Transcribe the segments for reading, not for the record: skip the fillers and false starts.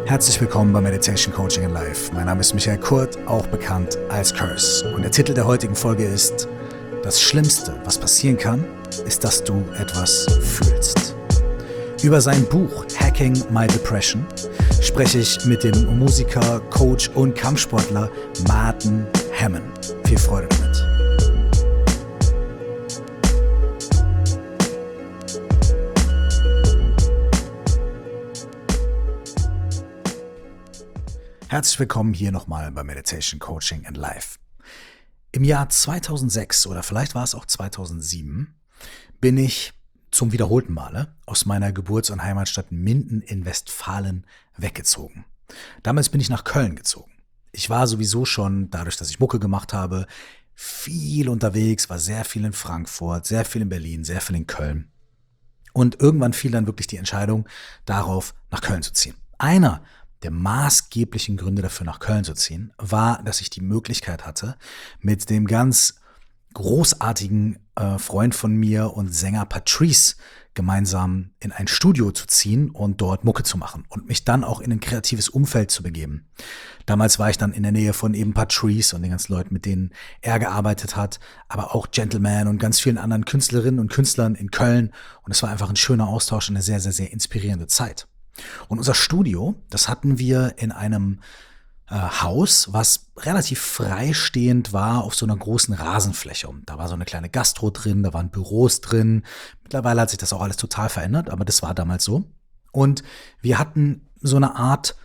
Herzlich willkommen bei Meditation Coaching in Life. Mein Name ist Michael Kurt, auch bekannt als Curse. Und der Titel der heutigen Folge ist: Das Schlimmste, was passieren kann, ist, dass du etwas fühlst. Über sein Buch Hacking My Depression spreche ich mit dem Musiker, Coach und Kampfsportler Martin Hammon. Viel Freude damit. Herzlich willkommen hier nochmal bei Meditation Coaching in Life. Im Jahr 2006 oder vielleicht war es auch 2007 bin ich zum wiederholten Male aus meiner Geburts- und Heimatstadt Minden in Westfalen weggezogen. Damals bin ich nach Köln gezogen. Ich war sowieso schon, dadurch, dass ich Mucke gemacht habe, viel unterwegs, war sehr viel in Frankfurt, sehr viel in Berlin, sehr viel in Köln. Und irgendwann fiel dann wirklich die Entscheidung darauf, nach Köln zu ziehen. Einer der maßgeblichen Gründe dafür, nach Köln zu ziehen, war, dass ich die Möglichkeit hatte, mit dem ganz großartigen Freund von mir und Sänger Patrice gemeinsam in ein Studio zu ziehen und dort Mucke zu machen und mich dann auch in ein kreatives Umfeld zu begeben. Damals war ich dann in der Nähe von eben Patrice und den ganzen Leuten, mit denen er gearbeitet hat, aber auch Gentleman und ganz vielen anderen Künstlerinnen und Künstlern in Köln. Und es war einfach ein schöner Austausch und eine sehr, sehr, sehr inspirierende Zeit. Und unser Studio, das hatten wir in einem Haus, was relativ freistehend war auf so einer großen Rasenfläche. Und da war so eine kleine Gastro drin, da waren Büros drin. Mittlerweile hat sich das auch alles total verändert, aber das war damals so. Und wir hatten so eine Art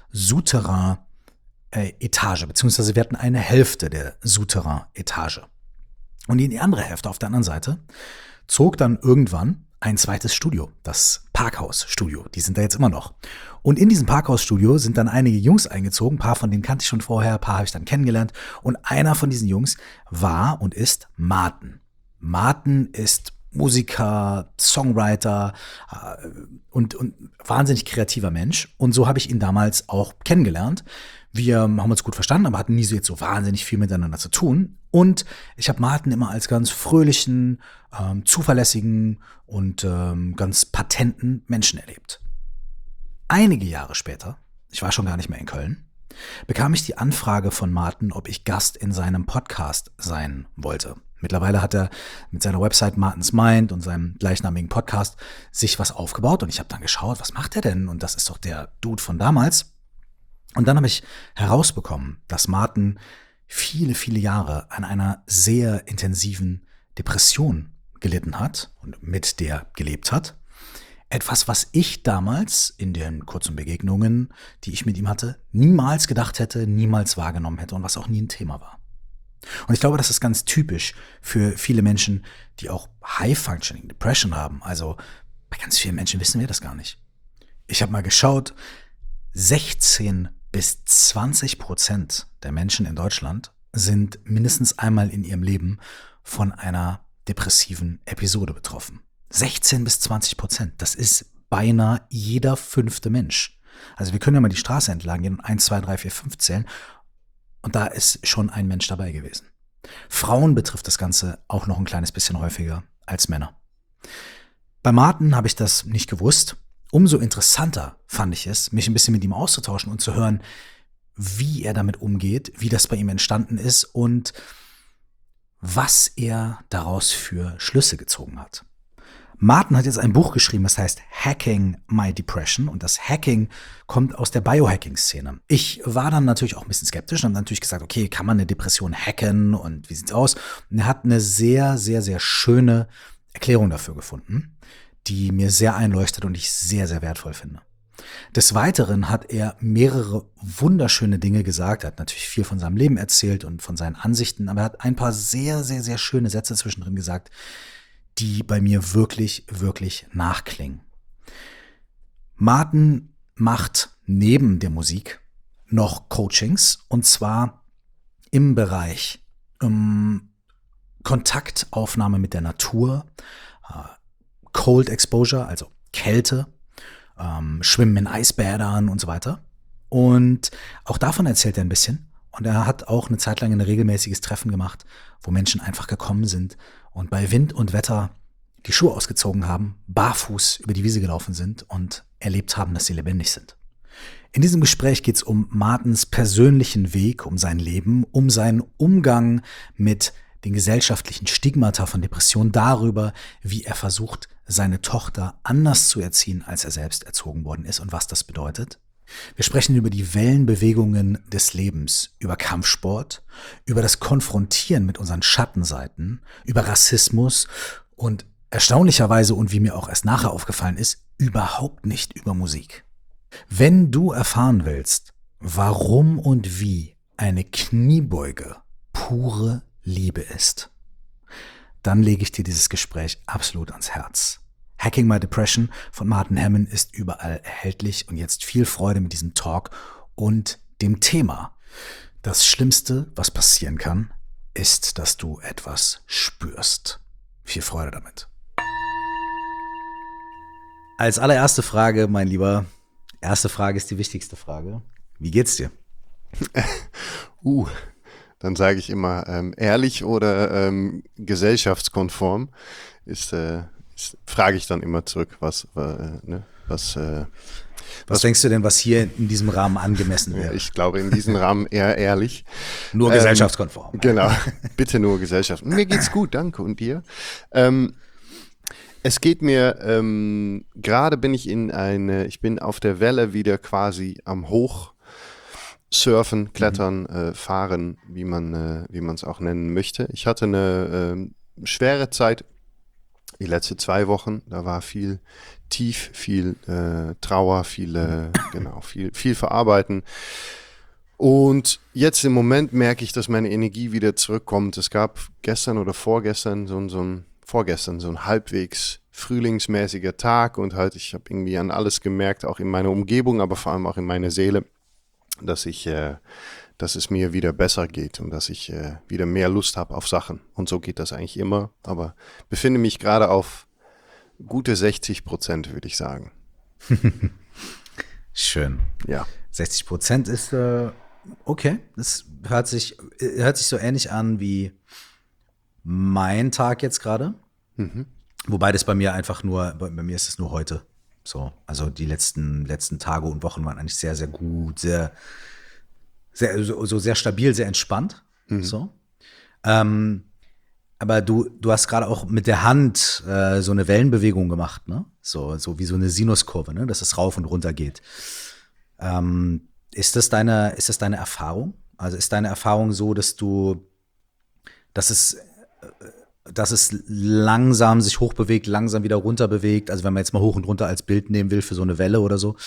Souterrain-Etage, beziehungsweise wir hatten eine Hälfte der Souterrain-Etage. Und in die andere Hälfte auf der anderen Seite zog dann irgendwann ein zweites Studio, das Parkhaus-Studio. Die sind da jetzt immer noch. Und in diesem Parkhaus-Studio sind dann einige Jungs eingezogen. Ein paar von denen kannte ich schon vorher, ein paar habe ich dann kennengelernt. Und einer von diesen Jungs war und ist Martin. Martin ist Musiker, Songwriter und wahnsinnig kreativer Mensch. Und so habe ich ihn damals auch kennengelernt. Wir haben uns gut verstanden, aber hatten nie so jetzt so wahnsinnig viel miteinander zu tun. Und ich habe Martin immer als ganz fröhlichen, zuverlässigen und ganz patenten Menschen erlebt. Einige Jahre später, ich war schon gar nicht mehr in Köln, bekam ich die Anfrage von Martin, ob ich Gast in seinem Podcast sein wollte. Mittlerweile hat er mit seiner Website Martin's Mind und seinem gleichnamigen Podcast sich was aufgebaut. Und ich habe dann geschaut, was macht er denn? Und das ist doch der Dude von damals. Und dann habe ich herausbekommen, dass Martin viele, viele Jahre an einer sehr intensiven Depression gelitten hat und mit der gelebt hat. Etwas, was ich damals in den kurzen Begegnungen, die ich mit ihm hatte, niemals gedacht hätte, niemals wahrgenommen hätte und was auch nie ein Thema war. Und ich glaube, das ist ganz typisch für viele Menschen, die auch High-Functioning Depression haben. Also bei ganz vielen Menschen wissen wir das gar nicht. Ich habe mal geschaut, 16-20% der Menschen in Deutschland sind mindestens einmal in ihrem Leben von einer depressiven Episode betroffen. 16-20%, das ist beinahe jeder 5. Mensch. Also wir können ja mal die Straße entlang gehen und 1, 2, 3, 4, 5 zählen und da ist schon ein Mensch dabei gewesen. Frauen betrifft das Ganze auch noch ein kleines bisschen häufiger als Männer. Bei Martin habe ich das nicht gewusst. Umso interessanter fand ich es, mich ein bisschen mit ihm auszutauschen und zu hören, wie er damit umgeht, wie das bei ihm entstanden ist und was er daraus für Schlüsse gezogen hat. Martin hat jetzt ein Buch geschrieben, das heißt Hacking My Depression und das Hacking kommt aus der Biohacking-Szene. Ich war dann natürlich auch ein bisschen skeptisch und habe natürlich gesagt, okay, kann man eine Depression hacken und wie sieht's aus? Und er hat eine sehr, sehr, sehr schöne Erklärung dafür gefunden, die mir sehr einleuchtet und ich sehr, sehr wertvoll finde. Des Weiteren hat er mehrere wunderschöne Dinge gesagt. Er hat natürlich viel von seinem Leben erzählt und von seinen Ansichten, aber er hat ein paar sehr, sehr, sehr schöne Sätze zwischendrin gesagt, die bei mir wirklich, wirklich nachklingen. Martin macht neben der Musik noch Coachings und zwar im Bereich Kontaktaufnahme mit der Natur, Cold Exposure, also Kälte, Schwimmen in Eisbädern und so weiter. Und auch davon erzählt er ein bisschen. Und er hat auch eine Zeit lang ein regelmäßiges Treffen gemacht, wo Menschen einfach gekommen sind und bei Wind und Wetter die Schuhe ausgezogen haben, barfuß über die Wiese gelaufen sind und erlebt haben, dass sie lebendig sind. In diesem Gespräch geht es um Martens persönlichen Weg, um sein Leben, um seinen Umgang mit den gesellschaftlichen Stigmata von Depressionen, darüber, wie er versucht, seine Tochter anders zu erziehen, als er selbst erzogen worden ist und was das bedeutet. Wir sprechen über die Wellenbewegungen des Lebens, über Kampfsport, über das Konfrontieren mit unseren Schattenseiten, über Rassismus und erstaunlicherweise und wie mir auch erst nachher aufgefallen ist, überhaupt nicht über Musik. Wenn du erfahren willst, warum und wie eine Kniebeuge pure Liebe ist, dann lege ich dir dieses Gespräch absolut ans Herz. Hacking My Depression von Martin Hammond ist überall erhältlich und jetzt viel Freude mit diesem Talk und dem Thema. Das Schlimmste, was passieren kann, ist, dass du etwas spürst. Viel Freude damit. Als allererste Frage, mein Lieber, erste Frage ist die wichtigste Frage. Wie geht's dir? Dann sage ich immer ehrlich oder gesellschaftskonform. Frage ich dann immer zurück, was denkst du denn, was hier in diesem Rahmen angemessen wäre? Ich glaube, in diesem Rahmen eher ehrlich. Nur gesellschaftskonform. Genau, bitte nur Gesellschaft. Mir geht's gut, danke. Und dir? Es geht mir, gerade bin ich ich bin auf der Welle wieder quasi am Hochsurfen, Klettern, Fahren, wie man es auch nennen möchte. Ich hatte eine schwere Zeit, die letzten 2 Wochen. Da war viel Tief, viel Trauer, viel verarbeiten. Und jetzt im Moment merke ich, dass meine Energie wieder zurückkommt. Es gab gestern oder vorgestern so ein halbwegs frühlingsmäßiger Tag und halt, ich habe irgendwie an alles gemerkt, auch in meiner Umgebung, aber vor allem auch in meiner Seele, dass es mir wieder besser geht und dass ich wieder mehr Lust habe auf Sachen. Und so geht das eigentlich immer, aber befinde mich gerade auf gute 60%, würde ich sagen. Schön. Ja. 60% ist okay. Das hört sich so ähnlich an wie mein Tag jetzt gerade. Wobei das bei mir ist es nur heute. So, also die letzten Tage und Wochen waren eigentlich sehr, sehr gut, sehr stabil, sehr entspannt. So. Aber du hast gerade auch mit der Hand so eine Wellenbewegung gemacht, ne? So wie so eine Sinuskurve, ne? Dass es rauf und runter geht. Ist das deine Erfahrung? Also ist deine Erfahrung so, dass es langsam sich hochbewegt, langsam wieder runter bewegt? Also wenn man jetzt mal hoch und runter als Bild nehmen will für so eine Welle oder so.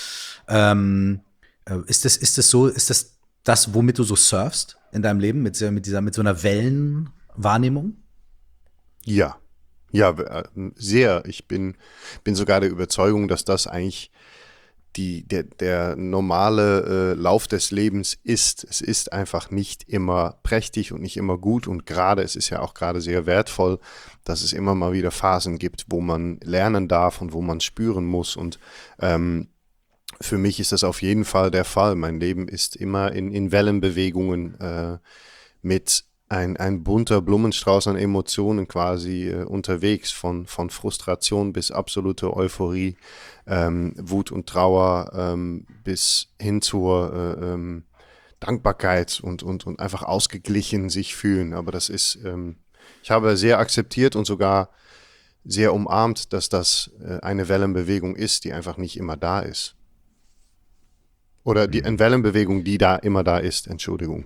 Ist das, womit du so surfst in deinem Leben, mit so einer Wellenwahrnehmung? Ja, sehr. Ich bin sogar der Überzeugung, dass das eigentlich der normale Lauf des Lebens ist. Es ist einfach nicht immer prächtig und nicht immer gut und es ist ja auch gerade sehr wertvoll, dass es immer mal wieder Phasen gibt, wo man lernen darf und wo man spüren muss und für mich ist das auf jeden Fall der Fall. Mein Leben ist immer in Wellenbewegungen mit ein bunter Blumenstrauß an Emotionen quasi unterwegs, von Frustration bis absolute Euphorie, Wut und Trauer bis hin zur Dankbarkeit und einfach ausgeglichen sich fühlen. Aber das ist, ich habe sehr akzeptiert und sogar sehr umarmt, dass das eine Wellenbewegung ist, die einfach nicht immer da ist. Oder eine Wellenbewegung, die da immer da ist, Entschuldigung.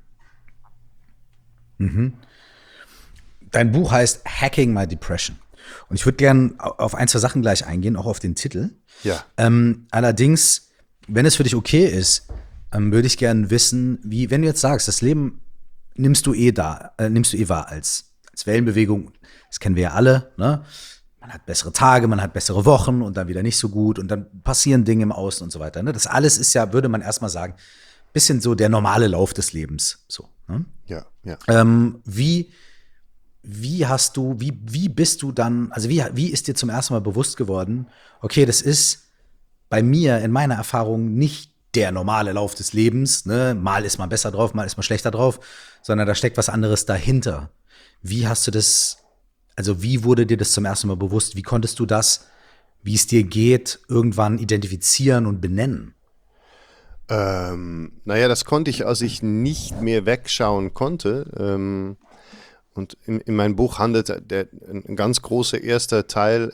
Dein Buch heißt Hacking My Depression. Und ich würde gerne auf 1, 2 Sachen gleich eingehen, auch auf den Titel. Ja. Allerdings, wenn es für dich okay ist, würde ich gerne wissen, wenn du jetzt sagst, das Leben nimmst du wahr als Wellenbewegung. Das kennen wir ja alle, ne? Man hat bessere Tage, man hat bessere Wochen und dann wieder nicht so gut und dann passieren Dinge im Außen und so weiter. Ne? Das alles ist ja, würde man erstmal sagen, bisschen so der normale Lauf des Lebens. So, ne? Ja. Wie bist du dann, also wie ist dir zum ersten Mal bewusst geworden, okay, das ist bei mir in meiner Erfahrung nicht der normale Lauf des Lebens, ne? Mal ist man besser drauf, mal ist man schlechter drauf, sondern da steckt was anderes dahinter. Wie hast du das, also wie wurde dir das zum ersten Mal bewusst? Wie konntest du das, wie es dir geht, irgendwann identifizieren und benennen? Naja, das konnte ich, als ich nicht mehr wegschauen konnte. Und in meinem Buch handelt ein ganz großer erster Teil,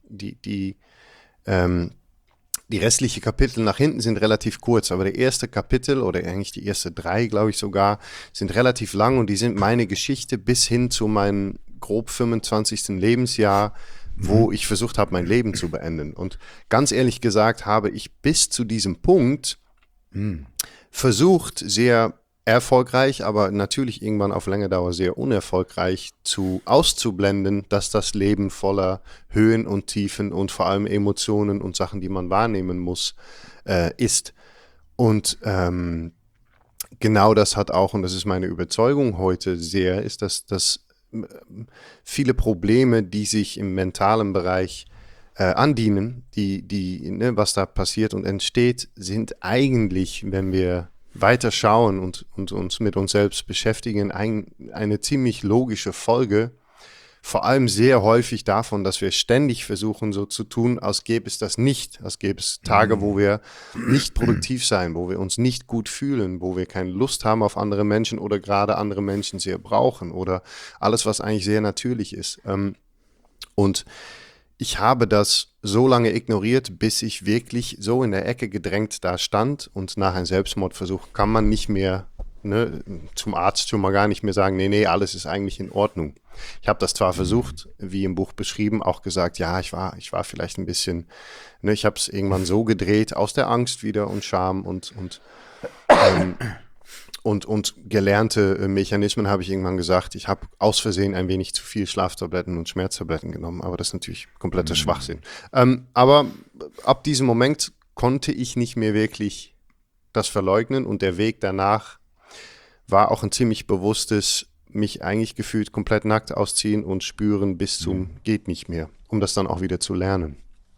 die restlichen Kapitel nach hinten sind relativ kurz, aber der erste Kapitel oder eigentlich die ersten 3, glaube ich sogar, sind relativ lang und die sind meine Geschichte bis hin zu meinem grob 25. Lebensjahr, wo ich versucht habe, mein Leben zu beenden. Und ganz ehrlich gesagt habe ich bis zu diesem Punkt versucht, sehr erfolgreich, aber natürlich irgendwann auf lange Dauer sehr unerfolgreich auszublenden, dass das Leben voller Höhen und Tiefen und vor allem Emotionen und Sachen, die man wahrnehmen muss, ist. Und genau das hat auch, und das ist meine Überzeugung heute sehr, ist, dass viele Probleme, die sich im mentalen Bereich andienen, was da passiert und entsteht, sind eigentlich, wenn wir weiter schauen und uns mit uns selbst beschäftigen, eine ziemlich logische Folge, vor allem sehr häufig davon, dass wir ständig versuchen, so zu tun, als gäbe es das nicht, als gäbe es Tage, wo wir nicht produktiv sein, wo wir uns nicht gut fühlen, wo wir keine Lust haben auf andere Menschen oder gerade andere Menschen sehr brauchen oder alles, was eigentlich sehr natürlich ist. Und ich habe das so lange ignoriert, bis ich wirklich so in der Ecke gedrängt da stand und nach einem Selbstmordversuch kann man nicht mehr zum Arzt schon mal gar nicht mehr sagen, nee, alles ist eigentlich in Ordnung. Ich habe das zwar versucht, wie im Buch beschrieben, auch gesagt, ja, ich war vielleicht ein bisschen, ich habe es irgendwann so gedreht, aus der Angst wieder und Scham und gelernte Mechanismen habe ich irgendwann gesagt, ich habe aus Versehen ein wenig zu viel Schlaftabletten und Schmerztabletten genommen, aber das ist natürlich kompletter Schwachsinn. Aber ab diesem Moment konnte ich nicht mehr wirklich das verleugnen und der Weg danach war auch ein ziemlich bewusstes, mich eigentlich gefühlt komplett nackt ausziehen und spüren bis zum geht nicht mehr, um das dann auch wieder zu lernen.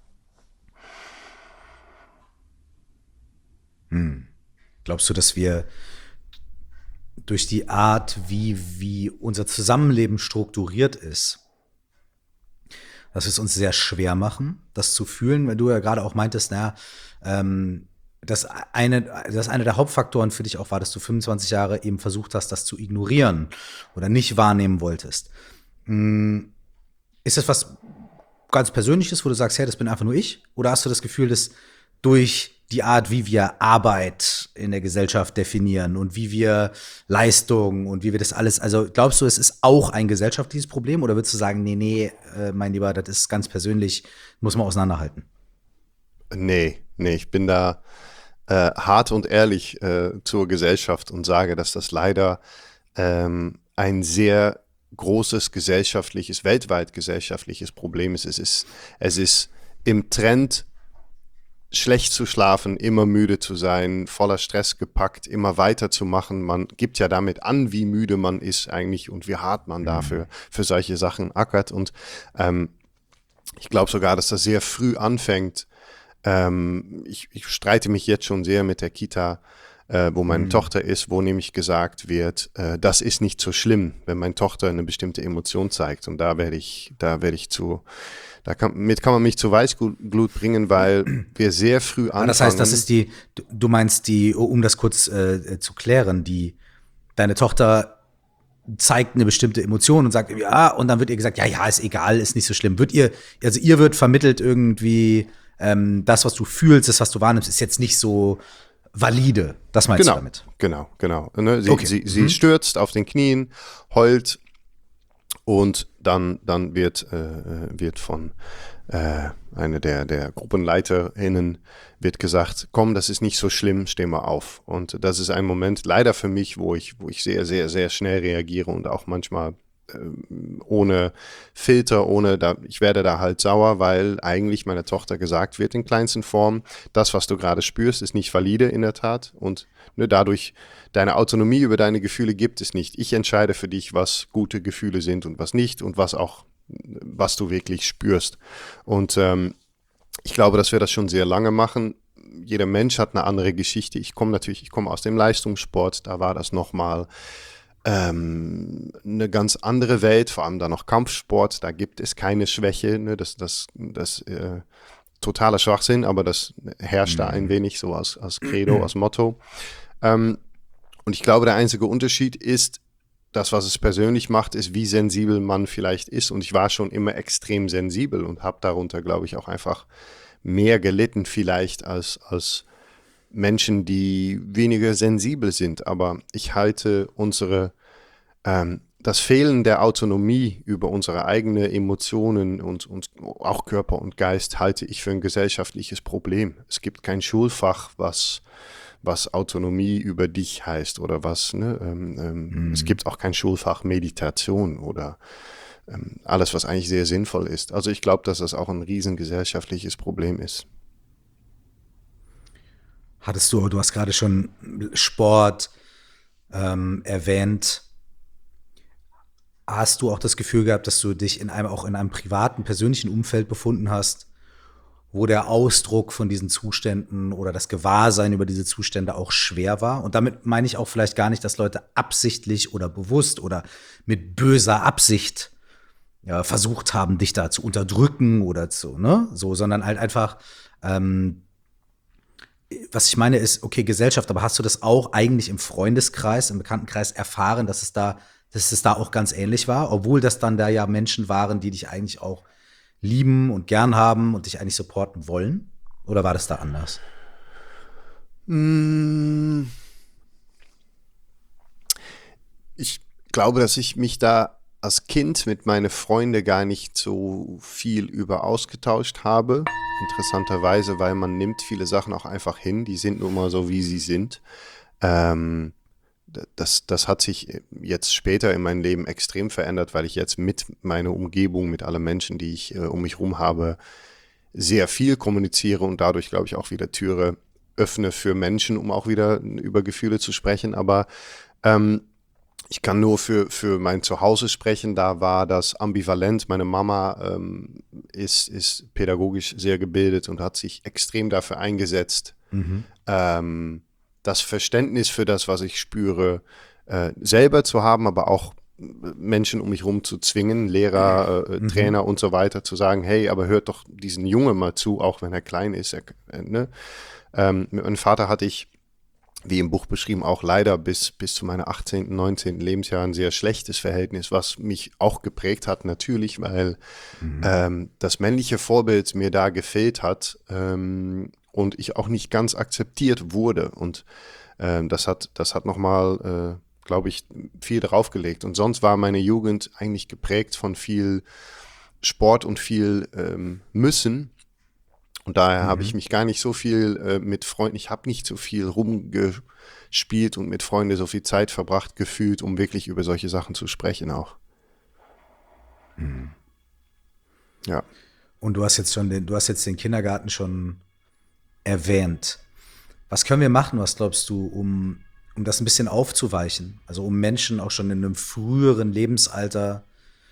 Glaubst du, dass wir durch die Art, wie unser Zusammenleben strukturiert ist, dass wir es uns sehr schwer machen, das zu fühlen, weil du ja gerade auch meintest, dass eine der Hauptfaktoren für dich auch war, dass du 25 Jahre eben versucht hast, das zu ignorieren oder nicht wahrnehmen wolltest. Ist das was ganz Persönliches, wo du sagst, hey, das bin einfach nur ich? Oder hast du das Gefühl, dass durch die Art, wie wir Arbeit in der Gesellschaft definieren und wie wir Leistung und wie wir das alles, also glaubst du, es ist auch ein gesellschaftliches Problem oder würdest du sagen, nee, mein Lieber, das ist ganz persönlich, muss man auseinanderhalten? Nee, ich bin da hart und ehrlich zur Gesellschaft und sage, dass das leider ein sehr großes weltweit gesellschaftliches Problem ist. Es ist im Trend, schlecht zu schlafen, immer müde zu sein, voller Stress gepackt, immer weiterzumachen. Man gibt ja damit an, wie müde man ist eigentlich und wie hart man dafür für solche Sachen ackert. Und ich glaube sogar, dass das sehr früh anfängt. Ich streite mich jetzt schon sehr mit der Kita, wo meine Tochter ist, wo nämlich gesagt wird, das ist nicht so schlimm, wenn meine Tochter eine bestimmte Emotion zeigt. Und damit kann man mich zu Weißglut bringen, weil wir sehr früh anfangen. Das heißt, das ist du meinst um das kurz zu klären, deine Tochter zeigt eine bestimmte Emotion und sagt, ja, und dann wird ihr gesagt, ja, ist egal, ist nicht so schlimm. Ihr wird vermittelt irgendwie, das, was du fühlst, das, was du wahrnimmst, ist jetzt nicht so valide. Das meinst du damit? Genau. Ne? Sie stürzt auf den Knien, heult und dann wird von einer der GruppenleiterInnen wird gesagt, komm, das ist nicht so schlimm, steh mal auf. Und das ist ein Moment leider für mich, wo ich sehr, sehr, sehr schnell reagiere und auch manchmal ohne Filter, ich werde da halt sauer, weil eigentlich meiner Tochter gesagt wird in kleinsten Formen, das, was du gerade spürst, ist nicht valide in der Tat und dadurch deine Autonomie über deine Gefühle gibt es nicht. Ich entscheide für dich, was gute Gefühle sind und was nicht und was du wirklich spürst. Und ich glaube, dass wir das schon sehr lange machen. Jeder Mensch hat eine andere Geschichte. Ich komme aus dem Leistungssport, da war das nochmal eine ganz andere Welt, vor allem da noch Kampfsport, da gibt es keine Schwäche, ne? Das totaler Schwachsinn, aber das herrscht da ein wenig so als Credo, als Motto. Und ich glaube, der einzige Unterschied ist, das, was es persönlich macht, ist, wie sensibel man vielleicht ist. Und ich war schon immer extrem sensibel und habe darunter, glaube ich, auch einfach mehr gelitten vielleicht als Menschen, die weniger sensibel sind. Aber ich halte das Fehlen der Autonomie über unsere eigenen Emotionen und auch Körper und Geist halte ich für ein gesellschaftliches Problem. Es gibt kein Schulfach, was Autonomie über dich heißt oder was. Es gibt auch kein Schulfach Meditation oder alles, was eigentlich sehr sinnvoll ist. Also ich glaube, dass das auch ein riesen gesellschaftliches Problem ist. Du hast gerade schon Sport erwähnt. Hast du auch das Gefühl gehabt, dass du dich auch in einem privaten, persönlichen Umfeld befunden hast, wo der Ausdruck von diesen Zuständen oder das Gewahrsein über diese Zustände auch schwer war? Und damit meine ich auch vielleicht gar nicht, dass Leute absichtlich oder bewusst oder mit böser Absicht versucht haben, dich da zu unterdrücken oder sondern halt einfach, was ich meine ist, okay, Gesellschaft, aber hast du das auch eigentlich im Freundeskreis, im Bekanntenkreis erfahren, dass es da auch ganz ähnlich war, obwohl das dann da ja Menschen waren, die dich eigentlich auch lieben und gern haben und dich eigentlich supporten wollen? Oder war das da anders? Ich glaube, dass ich mich da als Kind mit meinen Freunden gar nicht so viel über ausgetauscht habe. Interessanterweise, weil man nimmt viele Sachen auch einfach hin. Die sind nun mal so, wie sie sind. Das hat sich jetzt später in meinem Leben extrem verändert, weil ich jetzt mit meiner Umgebung, mit allen Menschen, die ich um mich herum habe, sehr viel kommuniziere und dadurch, glaube ich, auch wieder Türe öffne für Menschen, um auch wieder über Gefühle zu sprechen. Aber ich kann nur für mein Zuhause sprechen, da war das ambivalent. Meine Mama ist pädagogisch sehr gebildet und hat sich extrem dafür eingesetzt, das Verständnis für das, was ich spüre, selber zu haben, aber auch Menschen um mich herum zu zwingen, Lehrer, Trainer und so weiter, zu sagen, hey, aber hört doch diesen Jungen mal zu, auch wenn er klein ist. Mit meinem Vater hatte ich, wie im Buch beschrieben, auch leider bis zu meiner 18., 19. Lebensjahr ein sehr schlechtes Verhältnis, was mich auch geprägt hat, natürlich, weil das männliche Vorbild mir da gefehlt hat und ich auch nicht ganz akzeptiert wurde. Und das hat nochmal, glaube ich, viel draufgelegt. Und sonst war meine Jugend eigentlich geprägt von viel Sport und viel Müssen. Und daher habe ich mich gar nicht so viel mit Freunden, ich habe nicht so viel rumgespielt und mit Freunden so viel Zeit verbracht gefühlt, um wirklich über solche Sachen zu sprechen auch. Ja. Und du hast jetzt den Kindergarten schon erwähnt. Was können wir machen, was glaubst du, um das ein bisschen aufzuweichen? Also um Menschen auch schon in einem früheren Lebensalter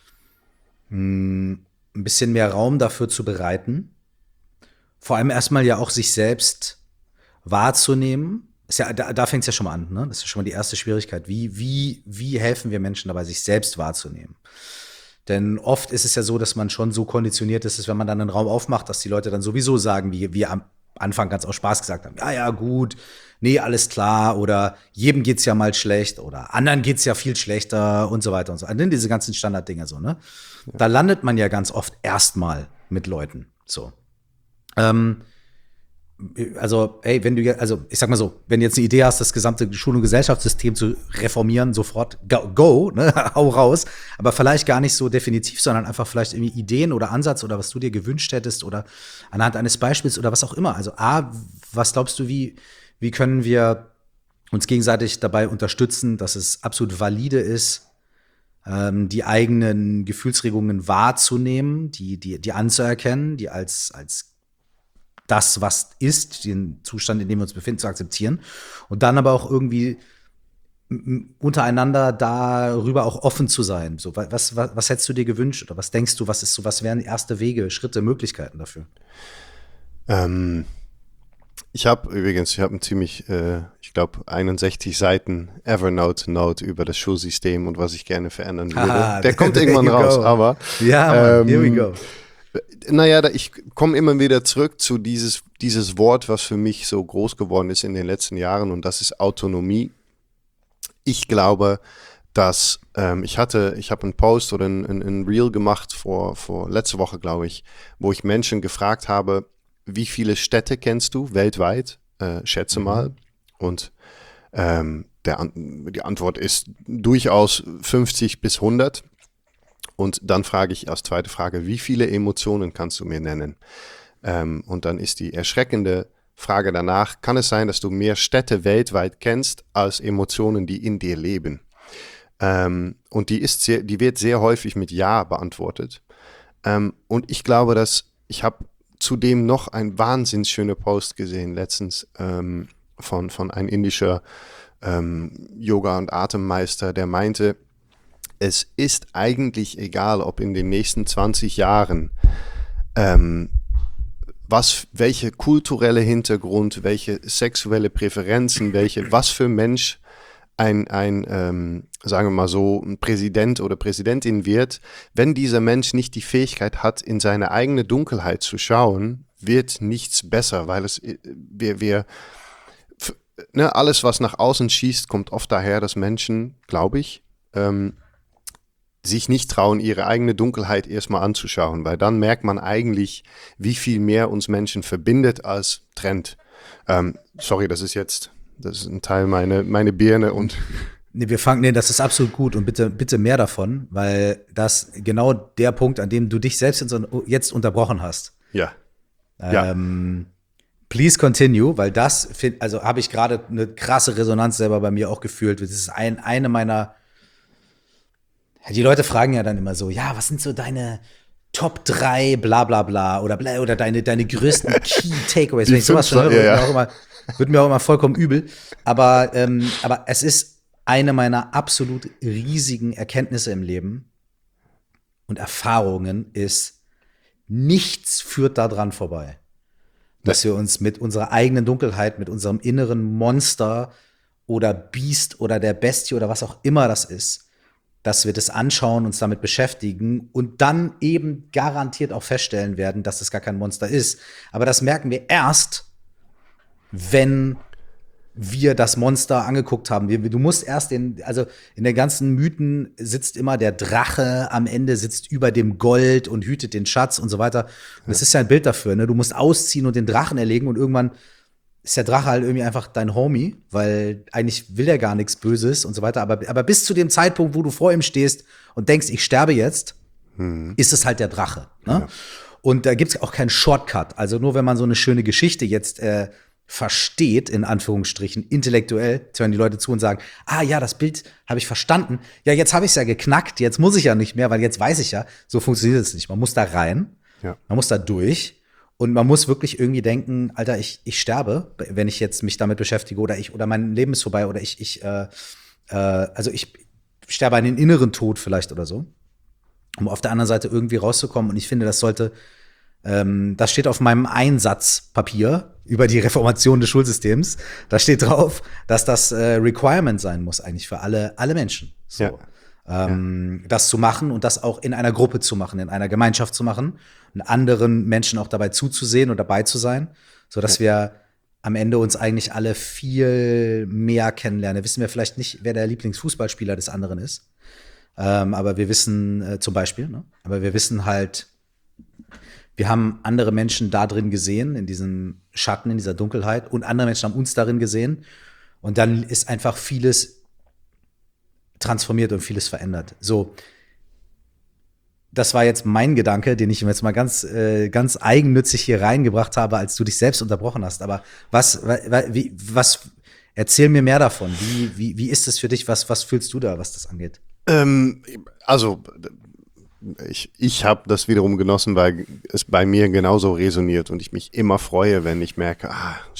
ein bisschen mehr Raum dafür zu bereiten? Vor allem erstmal ja auch sich selbst wahrzunehmen. Da fängt es ja schon mal an, ne? Das ist schon mal die erste Schwierigkeit. Wie helfen wir Menschen dabei, sich selbst wahrzunehmen? Denn oft ist es ja so, dass man schon so konditioniert ist, dass wenn man dann einen Raum aufmacht, dass die Leute dann sowieso sagen, wie wir am Anfang ganz aus Spaß gesagt haben, ja, gut, nee, alles klar, oder jedem geht's ja mal schlecht, oder anderen geht's ja viel schlechter und so weiter und so. Also diese ganzen Standarddinger so, ne? Ja. Da landet man ja ganz oft erstmal mit Leuten, so. Also, ey, ich sag mal so, wenn du jetzt eine Idee hast, das gesamte Schul- und Gesellschaftssystem zu reformieren, sofort go, ne, hau raus, aber vielleicht gar nicht so definitiv, sondern einfach vielleicht irgendwie Ideen oder Ansatz oder was du dir gewünscht hättest oder anhand eines Beispiels oder was auch immer. Also was glaubst du, wie können wir uns gegenseitig dabei unterstützen, dass es absolut valide ist, die eigenen Gefühlsregungen wahrzunehmen, die anzuerkennen, die als das, was ist, den Zustand, in dem wir uns befinden, zu akzeptieren und dann aber auch irgendwie untereinander darüber auch offen zu sein. So, was hättest du dir gewünscht oder was denkst du, was wären erste Wege, Schritte, Möglichkeiten dafür? Ich habe ein ziemlich, ich glaube, 61 Seiten Evernote-Note über das Schulsystem und was ich gerne verändern würde. Der kommt irgendwann raus, aber ja, Mann, here we go. Naja, ich komme immer wieder zurück zu dieses Wort, was für mich so groß geworden ist in den letzten Jahren, und das ist Autonomie. Ich glaube, dass ich habe einen Post oder ein Reel gemacht vor letzte Woche, glaube ich, wo ich Menschen gefragt habe, wie viele Städte kennst du weltweit? Schätze mal. Und die Antwort ist durchaus 50 bis 100. Und dann frage ich als zweite Frage, wie viele Emotionen kannst du mir nennen? Und dann ist die erschreckende Frage danach, kann es sein, dass du mehr Städte weltweit kennst als Emotionen, die in dir leben? Und die wird sehr häufig mit Ja beantwortet. Und ich glaube, ich habe zudem noch einen wahnsinnig schönen Post gesehen letztens von einem indischer Yoga- und Atemmeister, der meinte, es ist eigentlich egal, ob in den nächsten 20 Jahren welche kulturelle Hintergrund, welche sexuelle Präferenzen, was für Mensch ein sagen wir mal so, ein Präsident oder Präsidentin wird, wenn dieser Mensch nicht die Fähigkeit hat, in seine eigene Dunkelheit zu schauen, wird nichts besser, weil alles, was nach außen schießt, kommt oft daher, dass Menschen, glaube ich, sich nicht trauen, ihre eigene Dunkelheit erstmal anzuschauen, weil dann merkt man eigentlich, wie viel mehr uns Menschen verbindet als trennt. Sorry, das ist ein Teil meine Birne und Nee, das ist absolut gut und bitte mehr davon, weil das genau der Punkt, an dem du dich selbst jetzt unterbrochen hast. Ja. Please continue, weil habe ich gerade eine krasse Resonanz selber bei mir auch gefühlt. Das ist eine meiner. Die Leute fragen ja dann immer so, ja, was sind so deine Top 3, bla bla bla, oder deine größten Key Takeaways. Wenn ich sowas schon höre, wird mir auch immer vollkommen übel. Aber es ist eine meiner absolut riesigen Erkenntnisse im Leben und Erfahrungen ist, nichts führt daran vorbei. Dass wir uns mit unserer eigenen Dunkelheit, mit unserem inneren Monster oder Biest oder der Bestie oder was auch immer das ist, dass wir das anschauen, uns damit beschäftigen und dann eben garantiert auch feststellen werden, dass es gar kein Monster ist. Aber das merken wir erst, wenn wir das Monster angeguckt haben. Du musst erst in den ganzen Mythen sitzt immer der Drache, am Ende sitzt über dem Gold und hütet den Schatz und so weiter. Und das ist ja ein Bild dafür, ne? Du musst ausziehen und den Drachen erlegen und irgendwann ist der Drache halt irgendwie einfach dein Homie, weil eigentlich will er gar nichts Böses und so weiter. Aber bis zu dem Zeitpunkt, wo du vor ihm stehst und denkst, ich sterbe jetzt, ist es halt der Drache. Ne? Ja. Und da gibt's auch keinen Shortcut. Also nur wenn man so eine schöne Geschichte jetzt versteht, in Anführungsstrichen, intellektuell, hören die Leute zu und sagen, ja, das Bild habe ich verstanden. Ja, jetzt habe ich es ja geknackt, jetzt muss ich ja nicht mehr, weil jetzt weiß ich ja, so funktioniert es nicht. Man muss da rein, man muss da durch und man muss wirklich irgendwie denken, Alter, ich sterbe, wenn ich jetzt mich damit beschäftige oder mein Leben ist vorbei oder ich sterbe einen inneren Tod vielleicht oder so, um auf der anderen Seite irgendwie rauszukommen. Und ich finde, das steht auf meinem Einsatzpapier über die Reformation des Schulsystems. Da steht drauf, dass das Requirement sein muss eigentlich für alle Menschen. So. Das zu machen und das auch in einer Gruppe zu machen, in einer Gemeinschaft zu machen und anderen Menschen auch dabei zuzusehen und dabei zu sein, sodass wir am Ende uns eigentlich alle viel mehr kennenlernen. Wissen wir vielleicht nicht, wer der Lieblingsfußballspieler des anderen ist. Aber wir wissen zum Beispiel, ne? Aber wir wissen halt, wir haben andere Menschen da drin gesehen, in diesem Schatten, in dieser Dunkelheit. Und andere Menschen haben uns darin gesehen. Und dann ist einfach vieles transformiert und vieles verändert. So, das war jetzt mein Gedanke, den ich jetzt mal ganz eigennützig hier reingebracht habe, als du dich selbst unterbrochen hast. Aber erzähl mir mehr davon. Wie ist es für dich? Was fühlst du da, was das angeht? Ich habe das wiederum genossen, weil es bei mir genauso resoniert und ich mich immer freue, wenn ich merke,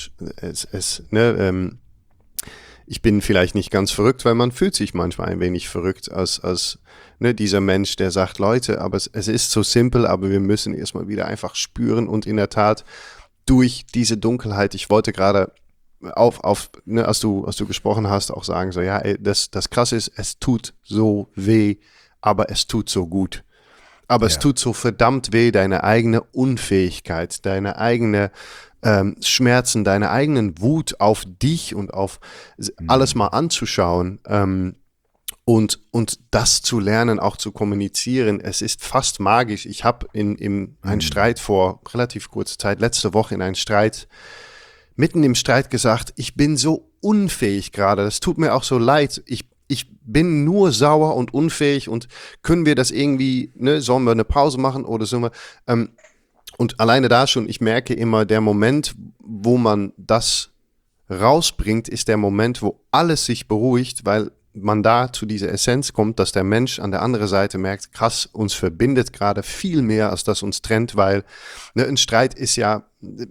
ich bin vielleicht nicht ganz verrückt, weil man fühlt sich manchmal ein wenig verrückt als dieser Mensch, der sagt, Leute, aber es ist so simpel, aber wir müssen erstmal wieder einfach spüren und in der Tat durch diese Dunkelheit, ich wollte gerade als du gesprochen hast, auch sagen, so, ja, das Krasse ist, es tut so weh, aber es tut so gut. Aber es tut so verdammt weh, deine eigene Unfähigkeit, deine eigene Schmerzen, deine eigenen Wut auf dich und auf alles mal anzuschauen. Und das zu lernen, auch zu kommunizieren, es ist fast magisch. Ich habe in einen Streit vor relativ kurzer Zeit, letzte Woche in einen Streit, mitten im Streit gesagt, ich bin so unfähig gerade, das tut mir auch so leid, ich bin nur sauer und unfähig und können wir das irgendwie, ne, sollen wir eine Pause machen oder sollen wir, und alleine da schon, ich merke immer, der Moment, wo man das rausbringt, ist der Moment, wo alles sich beruhigt, weil man da zu dieser Essenz kommt, dass der Mensch an der anderen Seite merkt, krass, uns verbindet gerade viel mehr, als das uns trennt, weil ne, ein Streit ist ja,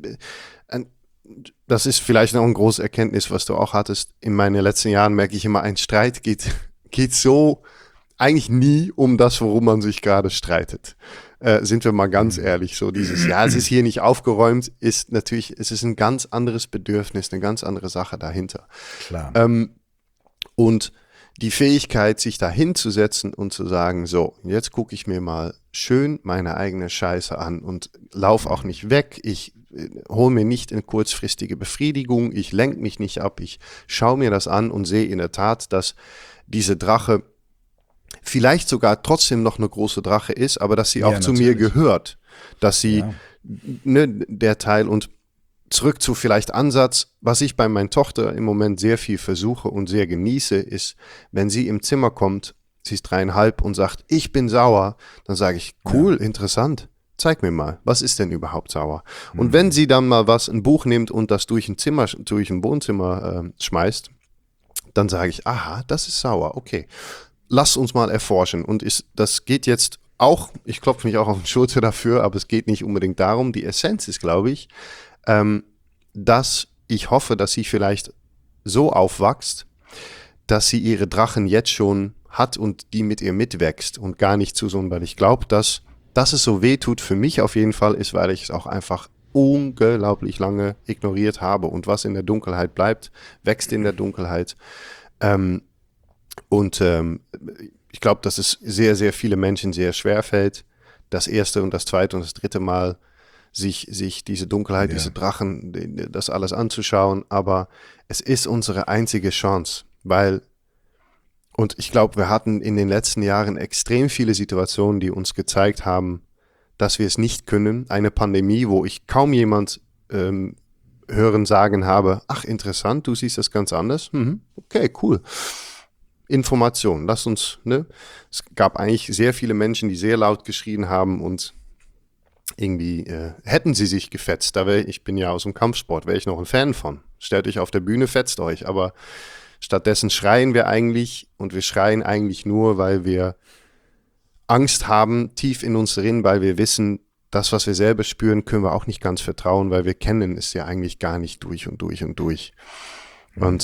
das ist vielleicht noch eine große Erkenntnis, was du auch hattest. In meinen letzten Jahren merke ich immer, ein Streit geht so eigentlich nie um das, worum man sich gerade streitet. Sind wir mal ganz ehrlich, so dieses, ja, es ist hier nicht aufgeräumt, ist natürlich, es ist ein ganz anderes Bedürfnis, eine ganz andere Sache dahinter. Klar. Und die Fähigkeit, sich da hinzusetzen und zu sagen, so, jetzt gucke ich mir mal schön meine eigene Scheiße an und lauf auch nicht weg, ich hole mir nicht eine kurzfristige Befriedigung, ich lenke mich nicht ab, ich schaue mir das an und sehe in der Tat, dass diese Drache vielleicht sogar trotzdem noch eine große Drache ist, aber dass sie auch zu mir gehört, dass sie, ne, der Teil und zurück zu vielleicht Ansatz, was ich bei meiner Tochter im Moment sehr viel versuche und sehr genieße, ist, wenn sie im Zimmer kommt, sie ist 3,5 und sagt, ich bin sauer, dann sage ich, cool, interessant, zeig mir mal, was ist denn überhaupt sauer? Und wenn sie dann mal ein Buch nimmt und das durch ein Wohnzimmer schmeißt, dann sage ich, aha, das ist sauer, okay. Lass uns mal erforschen. Und das geht jetzt auch, ich klopfe mich auch auf die Schulter dafür, aber es geht nicht unbedingt darum. Die Essenz ist, glaube ich, dass ich hoffe, dass sie vielleicht so aufwächst, dass sie ihre Drachen jetzt schon hat und die mit ihr mitwächst und gar nicht zu so, weil ich glaube, dass es so weh tut für mich auf jeden Fall ist, weil ich es auch einfach unglaublich lange ignoriert habe. Und was in der Dunkelheit bleibt, wächst in der Dunkelheit. Ich glaube, dass es sehr, sehr viele Menschen sehr schwer fällt, das erste und das zweite und das dritte Mal sich diese Dunkelheit, diese Drachen, das alles anzuschauen. Aber es ist unsere einzige Chance, und ich glaube, wir hatten in den letzten Jahren extrem viele Situationen, die uns gezeigt haben, dass wir es nicht können. Eine Pandemie, wo ich kaum jemand sagen habe, ach interessant, du siehst das ganz anders. Okay, cool. Information, lass uns, ne? Es gab eigentlich sehr viele Menschen, die sehr laut geschrien haben und irgendwie hätten sie sich gefetzt. Ich bin ja aus dem Kampfsport, wäre ich noch ein Fan von. Stellt euch auf der Bühne, fetzt euch. Aber stattdessen schreien wir eigentlich und wir schreien eigentlich nur, weil wir Angst haben, tief in uns drin, weil wir wissen, das, was wir selber spüren, können wir auch nicht ganz vertrauen, weil wir kennen es ja eigentlich gar nicht durch und durch und durch. Und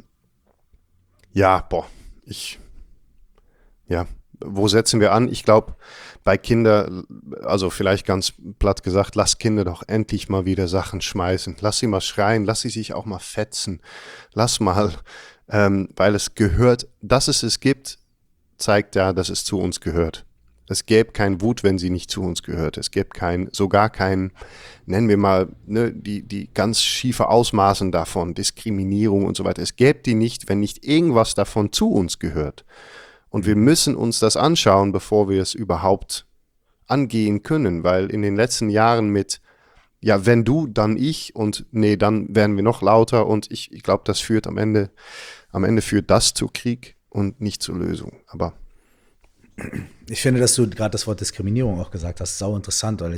wo setzen wir an? Ich glaube, bei Kindern, also vielleicht ganz platt gesagt, lass Kinder doch endlich mal wieder Sachen schmeißen. Lass sie mal schreien, lass sie sich auch mal fetzen. Lass mal, weil es gehört, dass es gibt, zeigt ja, dass es zu uns gehört. Es gäbe kein Wut, wenn sie nicht zu uns gehört. Es gäbe sogar kein, nennen wir mal, ne, die ganz schiefe Ausmaßen davon, Diskriminierung und so weiter. Es gäbe die nicht, wenn nicht irgendwas davon zu uns gehört. Und wir müssen uns das anschauen, bevor wir es überhaupt angehen können, weil in den letzten Jahren ja, wenn du, dann ich und nee, dann werden wir noch lauter und ich glaube, das führt am Ende führt das zu Krieg und nicht zur Lösung. Aber ich finde, dass du gerade das Wort Diskriminierung auch gesagt hast, sau interessant, weil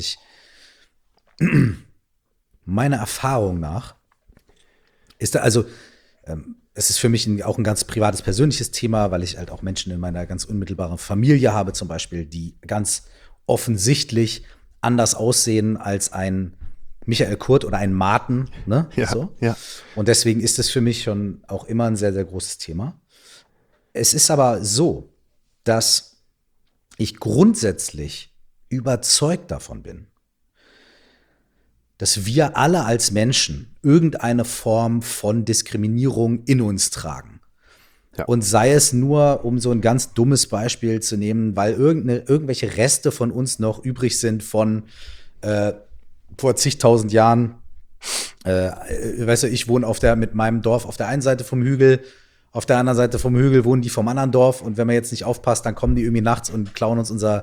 meiner Erfahrung nach ist es ist für mich auch ein ganz privates, persönliches Thema, weil ich halt auch Menschen in meiner ganz unmittelbaren Familie habe, zum Beispiel, die ganz offensichtlich anders aussehen als ein Michael Kurt oder ein Martin, ne? Ja, so. ja. Und deswegen ist es für mich schon auch immer ein sehr, sehr großes Thema. Es ist aber so, dass ich grundsätzlich überzeugt davon bin, dass wir alle als Menschen irgendeine Form von Diskriminierung in uns tragen. Ja. Und sei es nur, um so ein ganz dummes Beispiel zu nehmen, weil irgendwelche Reste von uns noch übrig sind von vor zigtausend Jahren. Weißt du, ich wohne mit meinem Dorf auf der einen Seite vom Hügel, auf der anderen Seite vom Hügel wohnen die vom anderen Dorf und wenn man jetzt nicht aufpasst, dann kommen die irgendwie nachts und klauen uns unser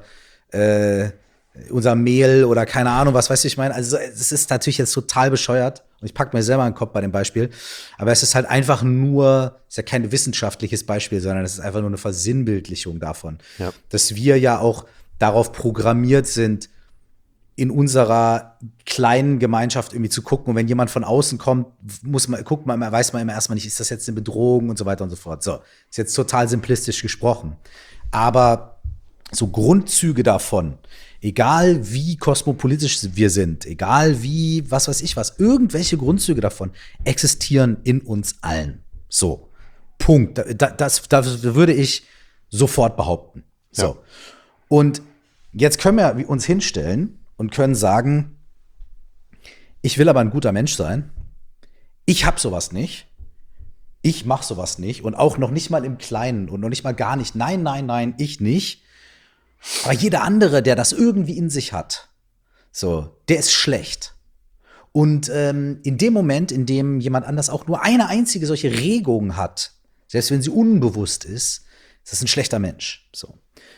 Mehl oder keine Ahnung, was weiß ich meine. Also es ist natürlich jetzt total bescheuert und ich packe mir selber einen Kopf bei dem Beispiel, aber es ist halt einfach nur, ist ja kein wissenschaftliches Beispiel, sondern es ist einfach nur eine Versinnbildlichung davon, dass wir ja auch darauf programmiert sind, in unserer kleinen Gemeinschaft irgendwie zu gucken und wenn jemand von außen kommt, weiß man immer erstmal nicht, ist das jetzt eine Bedrohung und so weiter und so fort. So, ist jetzt total simplistisch gesprochen, aber so Grundzüge davon, egal wie kosmopolitisch wir sind, egal wie, was weiß ich was, irgendwelche Grundzüge davon existieren in uns allen. So, Punkt. Das würde ich sofort behaupten. So. Ja. Und jetzt können wir uns hinstellen und können sagen, ich will aber ein guter Mensch sein. Ich hab sowas nicht. Ich mach sowas nicht. Und auch noch nicht mal im Kleinen und noch nicht mal gar nicht. Nein, ich nicht. Aber jeder andere, der das irgendwie in sich hat, so, der ist schlecht. Und in dem Moment, in dem jemand anders auch nur eine einzige solche Regung hat, selbst wenn sie unbewusst ist das ein schlechter Mensch. So.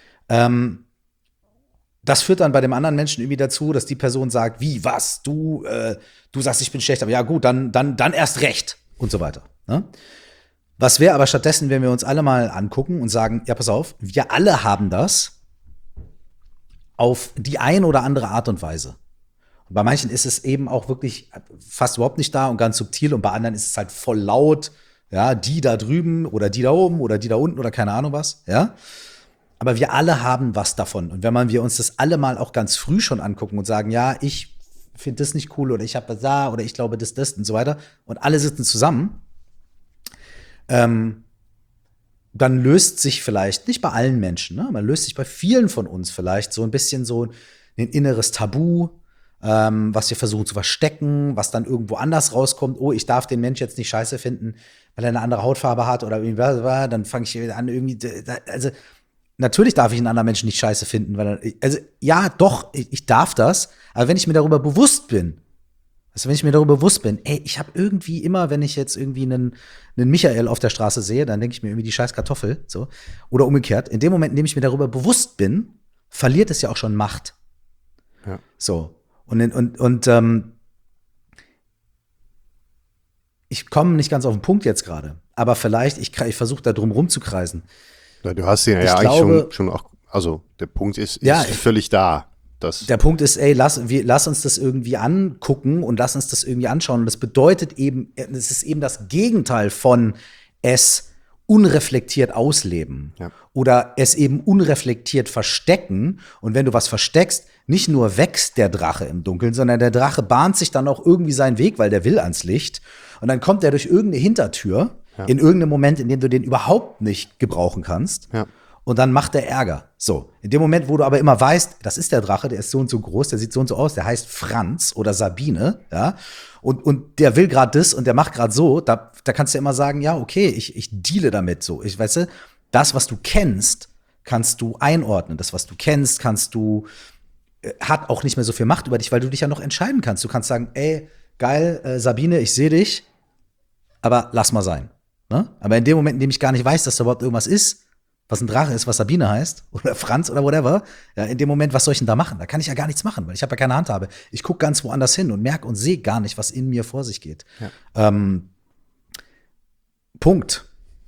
Das führt dann bei dem anderen Menschen irgendwie dazu, dass die Person sagt, wie, was, du sagst, ich bin schlecht, aber ja gut, dann erst recht und so weiter. Ne? Was wäre aber stattdessen, wenn wir uns alle mal angucken und sagen, ja, pass auf, wir alle haben das auf die eine oder andere Art und Weise. Und bei manchen ist es eben auch wirklich fast überhaupt nicht da und ganz subtil und bei anderen ist es halt voll laut, ja, die da drüben oder die da oben oder die da unten oder keine Ahnung was, ja. Aber wir alle haben was davon. Und wenn wir uns das alle mal auch ganz früh schon angucken und sagen, ja, ich finde das nicht cool oder ich habe das da oder ich glaube das und so weiter und alle sitzen zusammen, dann löst sich vielleicht, nicht bei allen Menschen, ne, man löst sich bei vielen von uns vielleicht so ein bisschen so ein inneres Tabu, was wir versuchen zu verstecken, was dann irgendwo anders rauskommt. Oh, ich darf den Mensch jetzt nicht scheiße finden, weil er eine andere Hautfarbe hat oder irgendwie, dann fange ich wieder an irgendwie, also natürlich darf ich einen anderen Menschen nicht scheiße finden, ja, doch, ich darf das, aber wenn ich mir darüber bewusst bin, ey, ich habe irgendwie immer, wenn ich jetzt irgendwie einen Michael auf der Straße sehe, dann denke ich mir irgendwie die scheiß Kartoffel, so. Oder umgekehrt, in dem Moment, in dem ich mir darüber bewusst bin, verliert es ja auch schon Macht. Ja. So. Und ich komme nicht ganz auf den Punkt jetzt gerade, aber vielleicht, ich versuche da drum rumzukreisen. Ja, du hast ihn ja eigentlich schon auch, also der Punkt ist völlig da. Der Punkt ist, ey, lass uns das irgendwie angucken und lass uns das irgendwie anschauen. Und das bedeutet eben, es ist eben das Gegenteil von es unreflektiert ausleben oder es eben unreflektiert verstecken. Und wenn du was versteckst, nicht nur wächst der Drache im Dunkeln, sondern der Drache bahnt sich dann auch irgendwie seinen Weg, weil der will ans Licht. Und dann kommt er durch irgendeine Hintertür in irgendeinem Moment, in dem du den überhaupt nicht gebrauchen kannst. Ja. Und dann macht der Ärger. So, in dem Moment, wo du aber immer weißt, das ist der Drache, der ist so und so groß, der sieht so und so aus, der heißt Franz oder Sabine, ja, und der will gerade das und der macht gerade so, da kannst du ja immer sagen, ja, okay, ich deale damit so. Weißt du, das, was du kennst, kannst du einordnen. Das, was du kennst, hat auch nicht mehr so viel Macht über dich, weil du dich ja noch entscheiden kannst. Du kannst sagen, ey, geil, Sabine, ich sehe dich, aber lass mal sein. Ne? Aber in dem Moment, in dem ich gar nicht weiß, dass da überhaupt irgendwas ist, was ein Drache ist, was Sabine heißt, oder Franz oder whatever, ja, in dem Moment, was soll ich denn da machen? Da kann ich ja gar nichts machen, weil ich habe ja keine Handhabe. Ich gucke ganz woanders hin und merke und sehe gar nicht, was in mir vor sich geht. Ja. Punkt.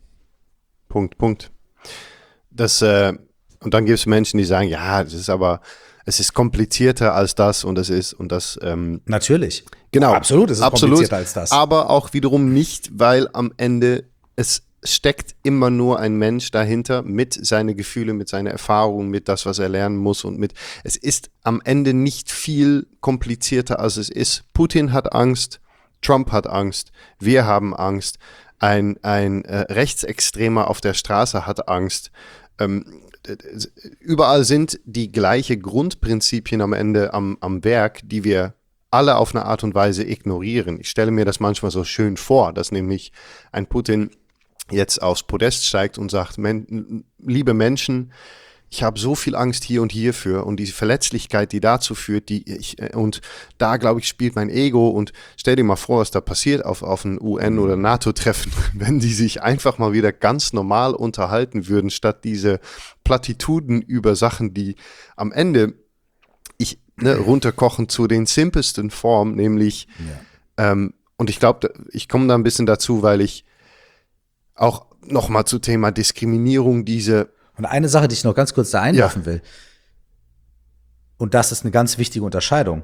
Das, und dann gibt es Menschen, die sagen, ja, es ist komplizierter als das und das ist und das. Natürlich. Genau. Absolut, es ist komplizierter als das. Aber auch wiederum nicht, weil am Ende es steckt immer nur ein Mensch dahinter mit seinen Gefühlen, mit seiner Erfahrung, mit das, was er lernen muss es ist am Ende nicht viel komplizierter, als es ist. Putin hat Angst, Trump hat Angst, wir haben Angst, ein Rechtsextremer auf der Straße hat Angst. Überall sind die gleichen Grundprinzipien am Ende am Werk, die wir alle auf eine Art und Weise ignorieren. Ich stelle mir das manchmal so schön vor, dass nämlich ein Putin jetzt aufs Podest steigt und sagt, liebe Menschen, ich habe so viel Angst hier und hierfür und diese Verletzlichkeit, die dazu führt, und da, glaube ich, spielt mein Ego und stell dir mal vor, was da passiert auf ein UN- oder NATO-Treffen, wenn die sich einfach mal wieder ganz normal unterhalten würden, statt diese Plattituden über Sachen, die am Ende runterkochen zu den simpelsten Formen, nämlich, und ich glaube, ich komme da ein bisschen dazu, weil ich auch nochmal zu Thema Diskriminierung Und eine Sache, die ich noch ganz kurz da einwerfen will, und das ist eine ganz wichtige Unterscheidung.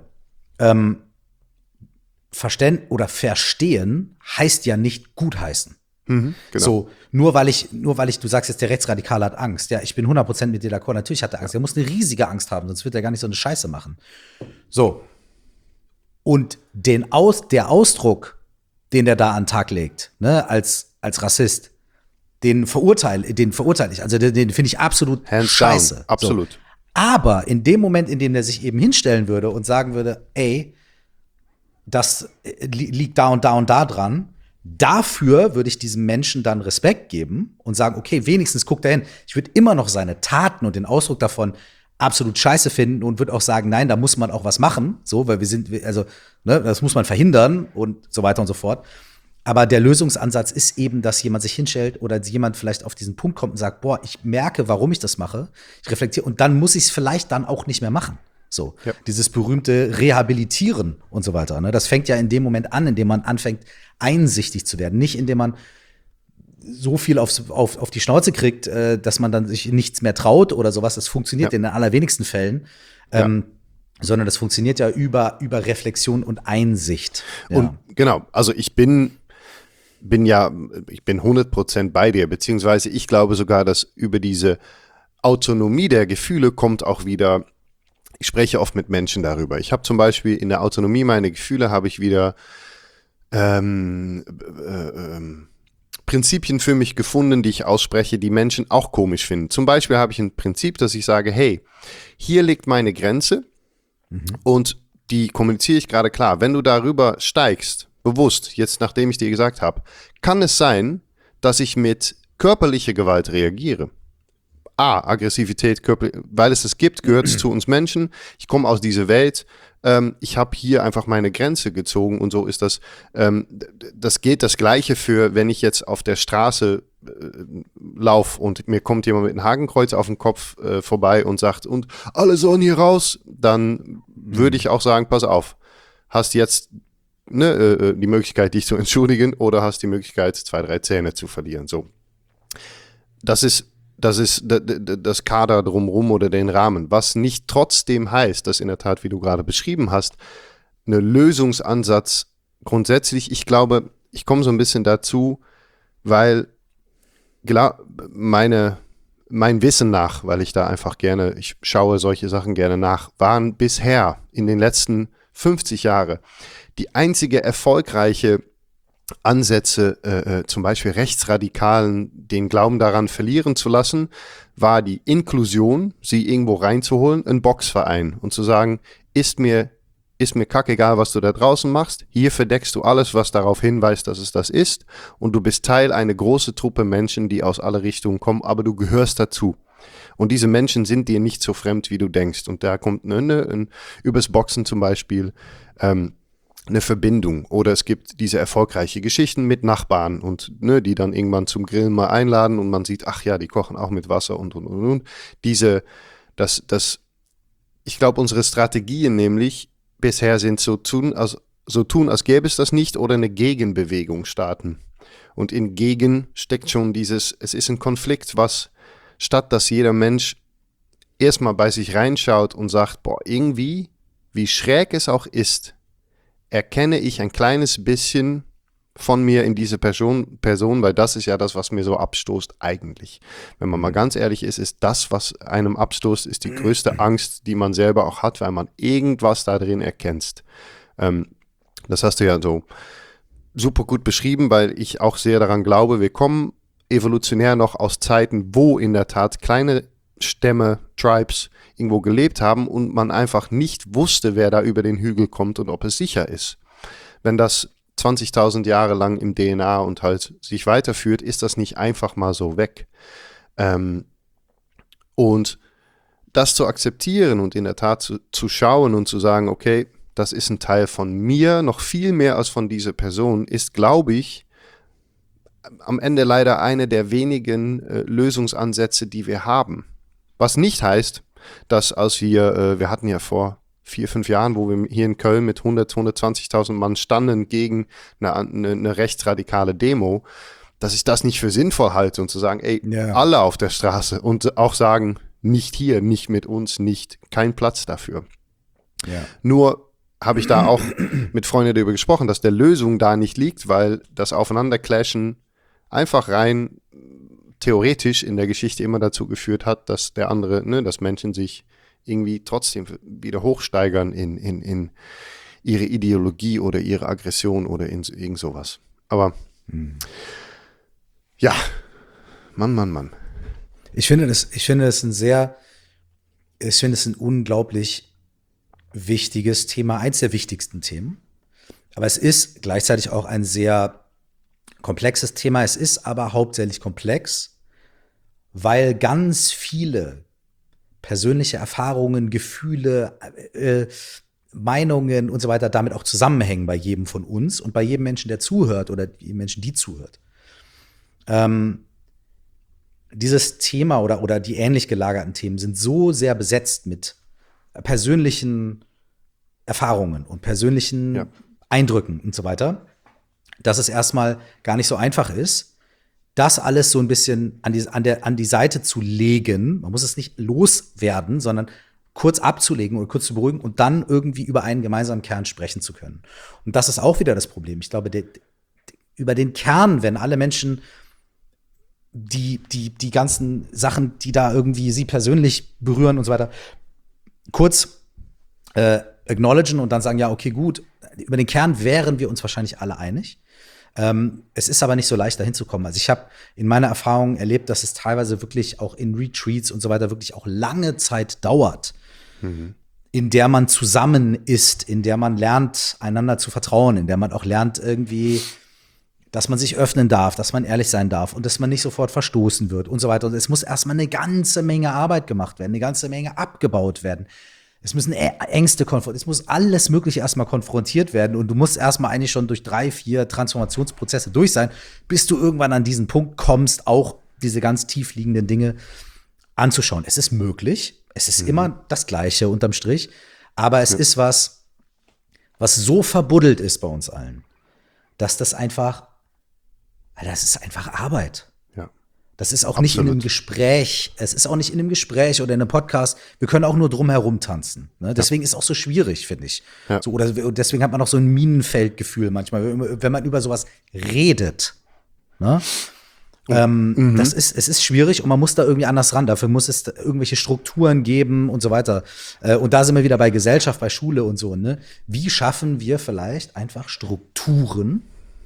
Verstehen heißt ja nicht gutheißen. Genau. So, nur weil ich, du sagst jetzt, der Rechtsradikale hat Angst. Ja, ich bin 100% mit dir d'accord. Natürlich hat er Angst. Er muss eine riesige Angst haben, sonst wird er gar nicht so eine Scheiße machen. So. Und der Ausdruck, den der da an den Tag legt, ne, als Rassist, den verurteile ich. Also den finde ich absolut Hands scheiße. Down. Absolut. So. Aber in dem Moment, in dem der sich eben hinstellen würde und sagen würde, ey, das liegt da und da und da dran, dafür würde ich diesem Menschen dann Respekt geben und sagen, okay, wenigstens guckt er hin. Ich würde immer noch seine Taten und den Ausdruck davon absolut scheiße finden und würde auch sagen, nein, da muss man auch was machen, so, weil das muss man verhindern und so weiter und so fort. Aber der Lösungsansatz ist eben, dass jemand sich hinstellt oder jemand vielleicht auf diesen Punkt kommt und sagt, boah, ich merke, warum ich das mache. Ich reflektiere und dann muss ich es vielleicht dann auch nicht mehr machen. So, Dieses berühmte Rehabilitieren und so weiter. Ne? Das fängt ja in dem Moment an, in dem man anfängt, einsichtig zu werden. Nicht, indem man so viel auf die Schnauze kriegt, dass man dann sich nichts mehr traut oder sowas. Das funktioniert in den allerwenigsten Fällen. Sondern das funktioniert ja über Reflexion und Einsicht. Ja. Und genau, also ich bin 100% bei dir, beziehungsweise ich glaube sogar, dass über diese Autonomie der Gefühle kommt auch wieder, ich spreche oft mit Menschen darüber. Ich habe zum Beispiel in der Autonomie meiner Gefühle habe ich wieder Prinzipien für mich gefunden, die ich ausspreche, die Menschen auch komisch finden. Zum Beispiel habe ich ein Prinzip, dass ich sage, hey, hier liegt meine Grenze und die kommuniziere ich gerade klar. Wenn du darüber steigst, bewusst, jetzt nachdem ich dir gesagt habe, kann es sein, dass ich mit körperlicher Gewalt reagiere. Aggressivität, weil es das gibt, gehört es zu uns Menschen. Ich komme aus dieser Welt. Ich habe hier einfach meine Grenze gezogen und so ist das. Das geht das Gleiche für, wenn ich jetzt auf der Straße laufe und mir kommt jemand mit einem Hakenkreuz auf den Kopf vorbei und sagt, und alle sollen hier raus, dann würde ich auch sagen, pass auf, hast jetzt die Möglichkeit, dich zu entschuldigen oder hast die Möglichkeit, 2, 3 Zähne zu verlieren. So. Das ist das Kader drumherum oder den Rahmen, was nicht trotzdem heißt, dass in der Tat, wie du gerade beschrieben hast, eine Lösungsansatz grundsätzlich, ich glaube, ich komme so ein bisschen dazu, weil mein Wissen nach, weil ich da einfach gerne, ich schaue solche Sachen gerne nach, waren bisher in den letzten 50 Jahren die einzige erfolgreiche Ansätze, zum Beispiel Rechtsradikalen, den Glauben daran verlieren zu lassen, war die Inklusion, sie irgendwo reinzuholen, ein Boxverein und zu sagen, ist mir kackegal, was du da draußen machst, hier verdeckst du alles, was darauf hinweist, dass es das ist und du bist Teil einer großen Truppe Menschen, die aus alle Richtungen kommen, aber du gehörst dazu. Und diese Menschen sind dir nicht so fremd, wie du denkst. Und da kommt übers Boxen zum Beispiel eine Verbindung. Oder es gibt diese erfolgreiche Geschichten mit Nachbarn und die dann irgendwann zum Grillen mal einladen und man sieht, ach ja, die kochen auch mit Wasser und. Ich glaube, unsere Strategien nämlich bisher sind so tun, als gäbe es das nicht oder eine Gegenbewegung starten. Und in Gegen steckt schon es ist ein Konflikt, was statt dass jeder Mensch erstmal bei sich reinschaut und sagt, boah, irgendwie, wie schräg es auch ist, erkenne ich ein kleines bisschen von mir in diese Person, weil das ist ja das, was mir so abstoßt eigentlich. Wenn man mal ganz ehrlich ist das, was einem abstoßt, ist die größte Angst, die man selber auch hat, weil man irgendwas da drin erkennt. Das hast du ja so super gut beschrieben, weil ich auch sehr daran glaube, wir kommen evolutionär noch aus Zeiten, wo in der Tat kleine Stämme, Tribes irgendwo gelebt haben und man einfach nicht wusste, wer da über den Hügel kommt und ob es sicher ist. Wenn das 20.000 Jahre lang im DNA und halt sich weiterführt, ist das nicht einfach mal so weg. Und das zu akzeptieren und in der Tat zu schauen und zu sagen, okay, das ist ein Teil von mir, noch viel mehr als von dieser Person, ist, glaube ich, am Ende leider eine der wenigen Lösungsansätze, die wir haben. Was nicht heißt, dass als wir hatten ja vor 4, 5 Jahren, wo wir hier in Köln mit 120.000 Mann standen gegen eine rechtsradikale Demo, dass ich das nicht für sinnvoll halte und zu sagen, ey, alle auf der Straße und auch sagen, nicht hier, nicht mit uns, kein Platz dafür. Ja. Nur habe ich da auch mit Freunden darüber gesprochen, dass der Lösung da nicht liegt, weil das Aufeinanderclashen einfach rein theoretisch in der Geschichte immer dazu geführt hat, dass der andere, dass Menschen sich irgendwie trotzdem wieder hochsteigern in ihre Ideologie oder ihre Aggression oder in irgend sowas. Aber ja, Mann. Ich finde es ein unglaublich wichtiges Thema, eins der wichtigsten Themen. Aber es ist gleichzeitig auch ein sehr komplexes Thema. Es ist aber hauptsächlich komplex, weil ganz viele persönliche Erfahrungen, Gefühle, Meinungen und so weiter damit auch zusammenhängen bei jedem von uns und bei jedem Menschen, der zuhört oder die Menschen, die zuhört. Dieses Thema oder die ähnlich gelagerten Themen sind so sehr besetzt mit persönlichen Erfahrungen und persönlichen Eindrücken und so weiter, dass es erstmal gar nicht so einfach ist, das alles so ein bisschen an die Seite zu legen. Man muss es nicht loswerden, sondern kurz abzulegen oder kurz zu beruhigen und dann irgendwie über einen gemeinsamen Kern sprechen zu können. Und das ist auch wieder das Problem. Ich glaube, über den Kern, wenn alle Menschen die ganzen Sachen, die da irgendwie sie persönlich berühren und so weiter, kurz acknowledgen und dann sagen, ja, okay, gut, über den Kern wären wir uns wahrscheinlich alle einig. Es ist aber nicht so leicht, dahin zu kommen. Also ich habe in meiner Erfahrung erlebt, dass es teilweise wirklich auch in Retreats und so weiter wirklich auch lange Zeit dauert, in der man zusammen ist, in der man lernt, einander zu vertrauen, in der man auch lernt irgendwie, dass man sich öffnen darf, dass man ehrlich sein darf und dass man nicht sofort verstoßen wird und so weiter. Und es muss erstmal eine ganze Menge Arbeit gemacht werden, eine ganze Menge abgebaut werden. Es müssen Ängste es muss alles Mögliche erstmal konfrontiert werden und du musst erstmal eigentlich schon durch 3, 4 Transformationsprozesse durch sein, bis du irgendwann an diesen Punkt kommst, auch diese ganz tief liegenden Dinge anzuschauen. Es ist möglich, es ist immer das Gleiche unterm Strich, aber es ist was so verbuddelt ist bei uns allen, dass das ist einfach Arbeit. Das ist auch nicht in einem Gespräch. Es ist auch nicht in einem Gespräch oder in einem Podcast. Wir können auch nur drumherum tanzen. Ne? Deswegen ist es auch so schwierig, finde ich. Ja. So, oder deswegen hat man auch so ein Minenfeldgefühl manchmal, wenn man über sowas redet. Ne? Es ist schwierig und man muss da irgendwie anders ran. Dafür muss es irgendwelche Strukturen geben und so weiter. Und da sind wir wieder bei Gesellschaft, bei Schule und so. Ne? Wie schaffen wir vielleicht einfach Strukturen,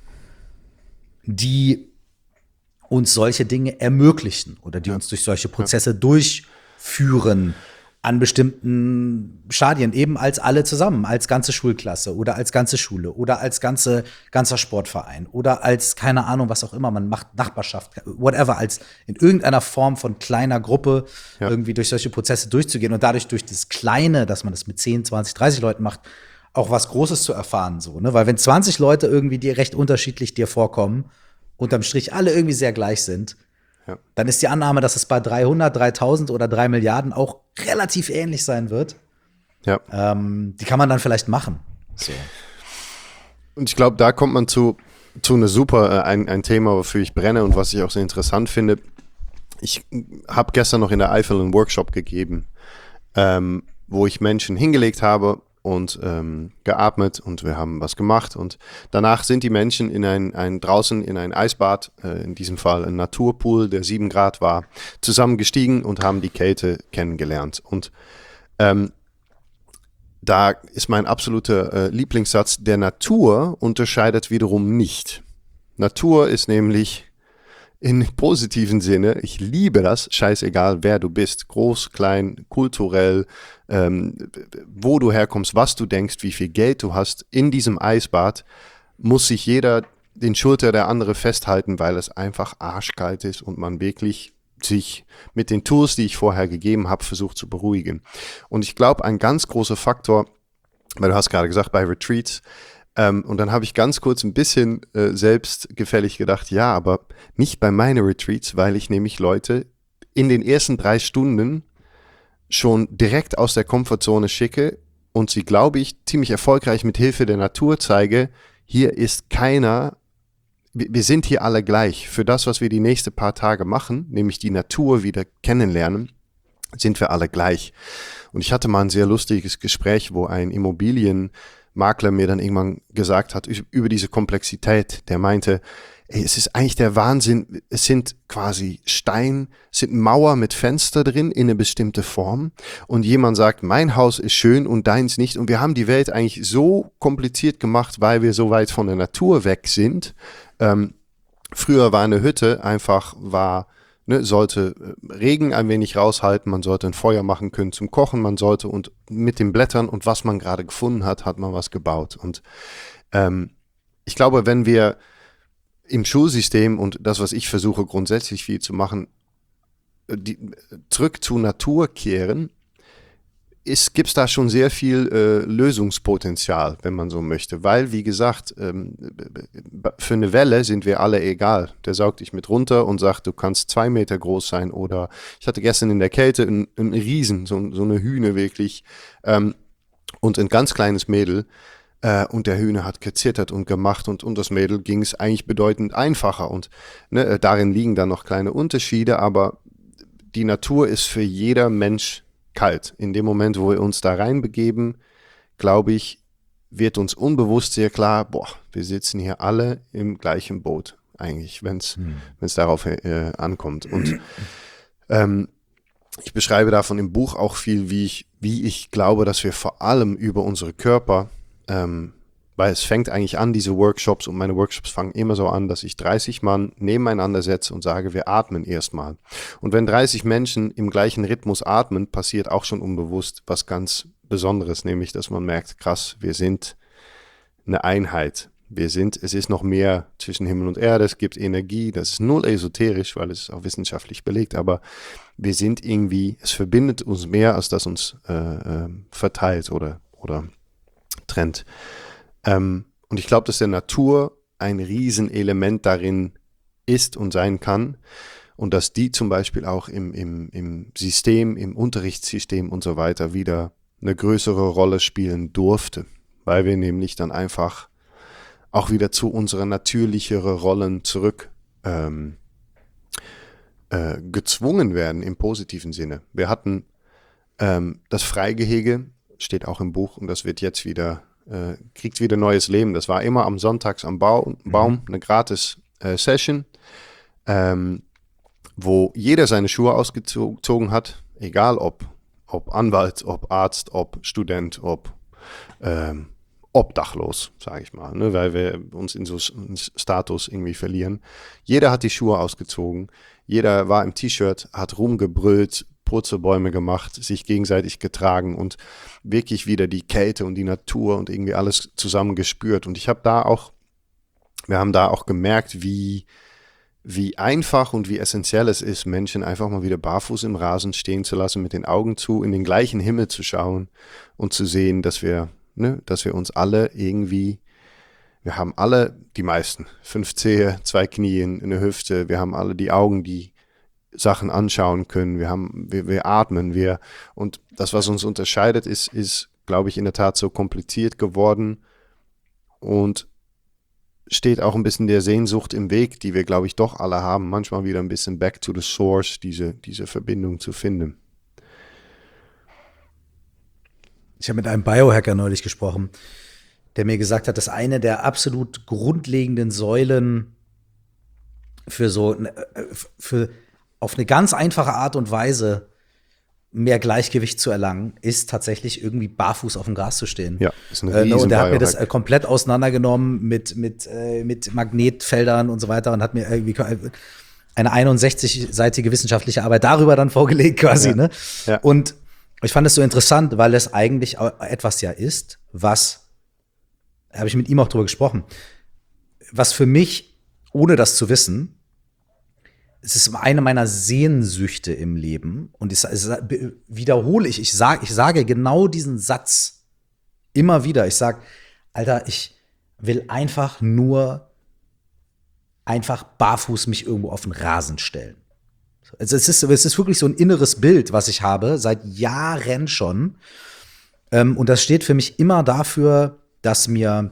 die uns solche Dinge ermöglichen oder die uns durch solche Prozesse durchführen an bestimmten Stadien, eben als alle zusammen, als ganze Schulklasse oder als ganze Schule oder als ganzer Sportverein oder als, keine Ahnung, was auch immer man macht, Nachbarschaft, whatever, als in irgendeiner Form von kleiner Gruppe irgendwie durch solche Prozesse durchzugehen und dadurch durch das Kleine, dass man das mit 10, 20, 30 Leuten macht, auch was Großes zu erfahren, so, ne? Weil wenn 20 Leute irgendwie dir recht unterschiedlich dir vorkommen, unterm Strich alle irgendwie sehr gleich sind, dann ist die Annahme, dass es bei 300, 3000 oder 3 Milliarden auch relativ ähnlich sein wird. Ja. Die kann man dann vielleicht machen. So. Und ich glaube, da kommt man zu einer super, ein Thema, wofür ich brenne und was ich auch sehr interessant finde. Ich habe gestern noch in der Eifel einen Workshop gegeben, wo ich Menschen hingelegt habe und geatmet und wir haben was gemacht und danach sind die Menschen draußen in ein Eisbad, in diesem Fall ein Naturpool, der 7 Grad war, zusammengestiegen und haben die Kälte kennengelernt. Und da ist mein absoluter Lieblingssatz, der Natur unterscheidet wiederum nicht. Natur ist nämlich im positiven Sinne, ich liebe das, scheißegal wer du bist, groß, klein, kulturell, wo du herkommst, was du denkst, wie viel Geld du hast, in diesem Eisbad muss sich jeder den Schulter der andere festhalten, weil es einfach arschkalt ist und man wirklich sich mit den Tools, die ich vorher gegeben habe, versucht zu beruhigen. Und ich glaube, ein ganz großer Faktor, weil du hast gerade gesagt, bei Retreats, und dann habe ich ganz kurz ein bisschen selbstgefällig gedacht, ja, aber nicht bei meinen Retreats, weil ich nämlich Leute in den ersten 3 Stunden schon direkt aus der Komfortzone schicke und sie, glaube ich, ziemlich erfolgreich mit Hilfe der Natur zeige, hier ist keiner, wir sind hier alle gleich. Für das, was wir die nächsten paar Tage machen, nämlich die Natur wieder kennenlernen, sind wir alle gleich. Und ich hatte mal ein sehr lustiges Gespräch, wo ein Immobilienmakler mir dann irgendwann gesagt hat, über diese Komplexität, der meinte, ey, es ist eigentlich der Wahnsinn, es sind quasi Stein, es sind Mauer mit Fenster drin in eine bestimmte Form und jemand sagt, mein Haus ist schön und deins nicht und wir haben die Welt eigentlich so kompliziert gemacht, weil wir so weit von der Natur weg sind. Früher war eine Hütte einfach, sollte Regen ein wenig raushalten, man sollte ein Feuer machen können zum Kochen, man sollte und mit den Blättern und was man gerade gefunden hat, hat man was gebaut. Und ich glaube, wenn wir im Schulsystem und das, was ich versuche grundsätzlich viel zu machen, zurück zur Natur kehren, gibt es da schon sehr viel Lösungspotenzial, wenn man so möchte. Weil, wie gesagt, für eine Welle sind wir alle egal. Der saugt dich mit runter und sagt, du kannst 2 Meter groß sein. Oder ich hatte gestern in der Kälte einen Riesen, so eine Hühne wirklich, und ein ganz kleines Mädel. Und der Hühner hat gezittert und gemacht und das Mädel ging es eigentlich bedeutend einfacher. Und darin liegen dann noch kleine Unterschiede, aber die Natur ist für jeder Mensch kalt. In dem Moment, wo wir uns da reinbegeben, glaube ich, wird uns unbewusst sehr klar, wir sitzen hier alle im gleichen Boot, eigentlich, wenn es darauf ankommt. Und ich beschreibe davon im Buch auch viel, wie ich glaube, dass wir vor allem über unsere Körper, weil es fängt eigentlich an, diese Workshops, und meine Workshops fangen immer so an, dass ich 30 Mann nebeneinander setze und sage, wir atmen erstmal. Und wenn 30 Menschen im gleichen Rhythmus atmen, passiert auch schon unbewusst was ganz Besonderes, nämlich, dass man merkt, krass, wir sind eine Einheit. Es ist noch mehr zwischen Himmel und Erde, es gibt Energie, das ist null esoterisch, weil es ist auch wissenschaftlich belegt, aber wir sind irgendwie, es verbindet uns mehr, als das uns verteilt oder trennt. Und ich glaube, dass der Natur ein Riesenelement darin ist und sein kann und dass die zum Beispiel auch im System, im Unterrichtssystem und so weiter wieder eine größere Rolle spielen durfte, weil wir nämlich dann einfach auch wieder zu unseren natürlicheren Rollen zurück gezwungen werden im positiven Sinne. Wir hatten das Freigehege, steht auch im Buch, und das wird jetzt wieder kriegt wieder neues Leben. Das war immer am Sonntags am Baum, eine gratis Session, wo jeder seine Schuhe ausgezogen hat, egal ob Anwalt, ob Arzt, ob Student, ob obdachlos, sage ich mal, ne, weil wir uns in so einen Status irgendwie verlieren. Jeder hat die Schuhe ausgezogen, jeder war im T-Shirt, hat rumgebrüllt, Purzelbäume gemacht, sich gegenseitig getragen und wirklich wieder die Kälte und die Natur und irgendwie alles zusammen gespürt. Und wir haben da auch gemerkt, wie einfach und wie essentiell es ist, Menschen einfach mal wieder barfuß im Rasen stehen zu lassen, mit den Augen zu, in den gleichen Himmel zu schauen und zu sehen, dass wir uns alle irgendwie, wir haben alle, die meisten, 5 Zehe, 2 Knie, eine Hüfte, wir haben alle die Augen, die Sachen anschauen können, wir atmen, und das, was uns unterscheidet, ist, glaube ich, in der Tat so kompliziert geworden und steht auch ein bisschen der Sehnsucht im Weg, die wir, glaube ich, doch alle haben, manchmal wieder ein bisschen back to the source, diese Verbindung zu finden. Ich habe mit einem Biohacker neulich gesprochen, der mir gesagt hat, dass eine der absolut grundlegenden Säulen für auf eine ganz einfache Art und Weise mehr Gleichgewicht zu erlangen, ist tatsächlich irgendwie barfuß auf dem Gras zu stehen. Ja, ist ein riesen und der hat mir das komplett auseinandergenommen mit Magnetfeldern und so weiter und hat mir irgendwie eine 61-seitige wissenschaftliche Arbeit darüber dann vorgelegt quasi. Ja. Ne? Ja. Und ich fand es so interessant, weil es eigentlich etwas ja ist, habe ich mit ihm auch drüber gesprochen, was für mich, ohne das zu wissen, es ist eine meiner Sehnsüchte im Leben und wiederhole ich sage genau diesen Satz immer wieder. Ich sage, Alter, ich will einfach barfuß mich irgendwo auf den Rasen stellen. Also es ist wirklich so ein inneres Bild, was ich habe, seit Jahren schon. Und das steht für mich immer dafür, dass mir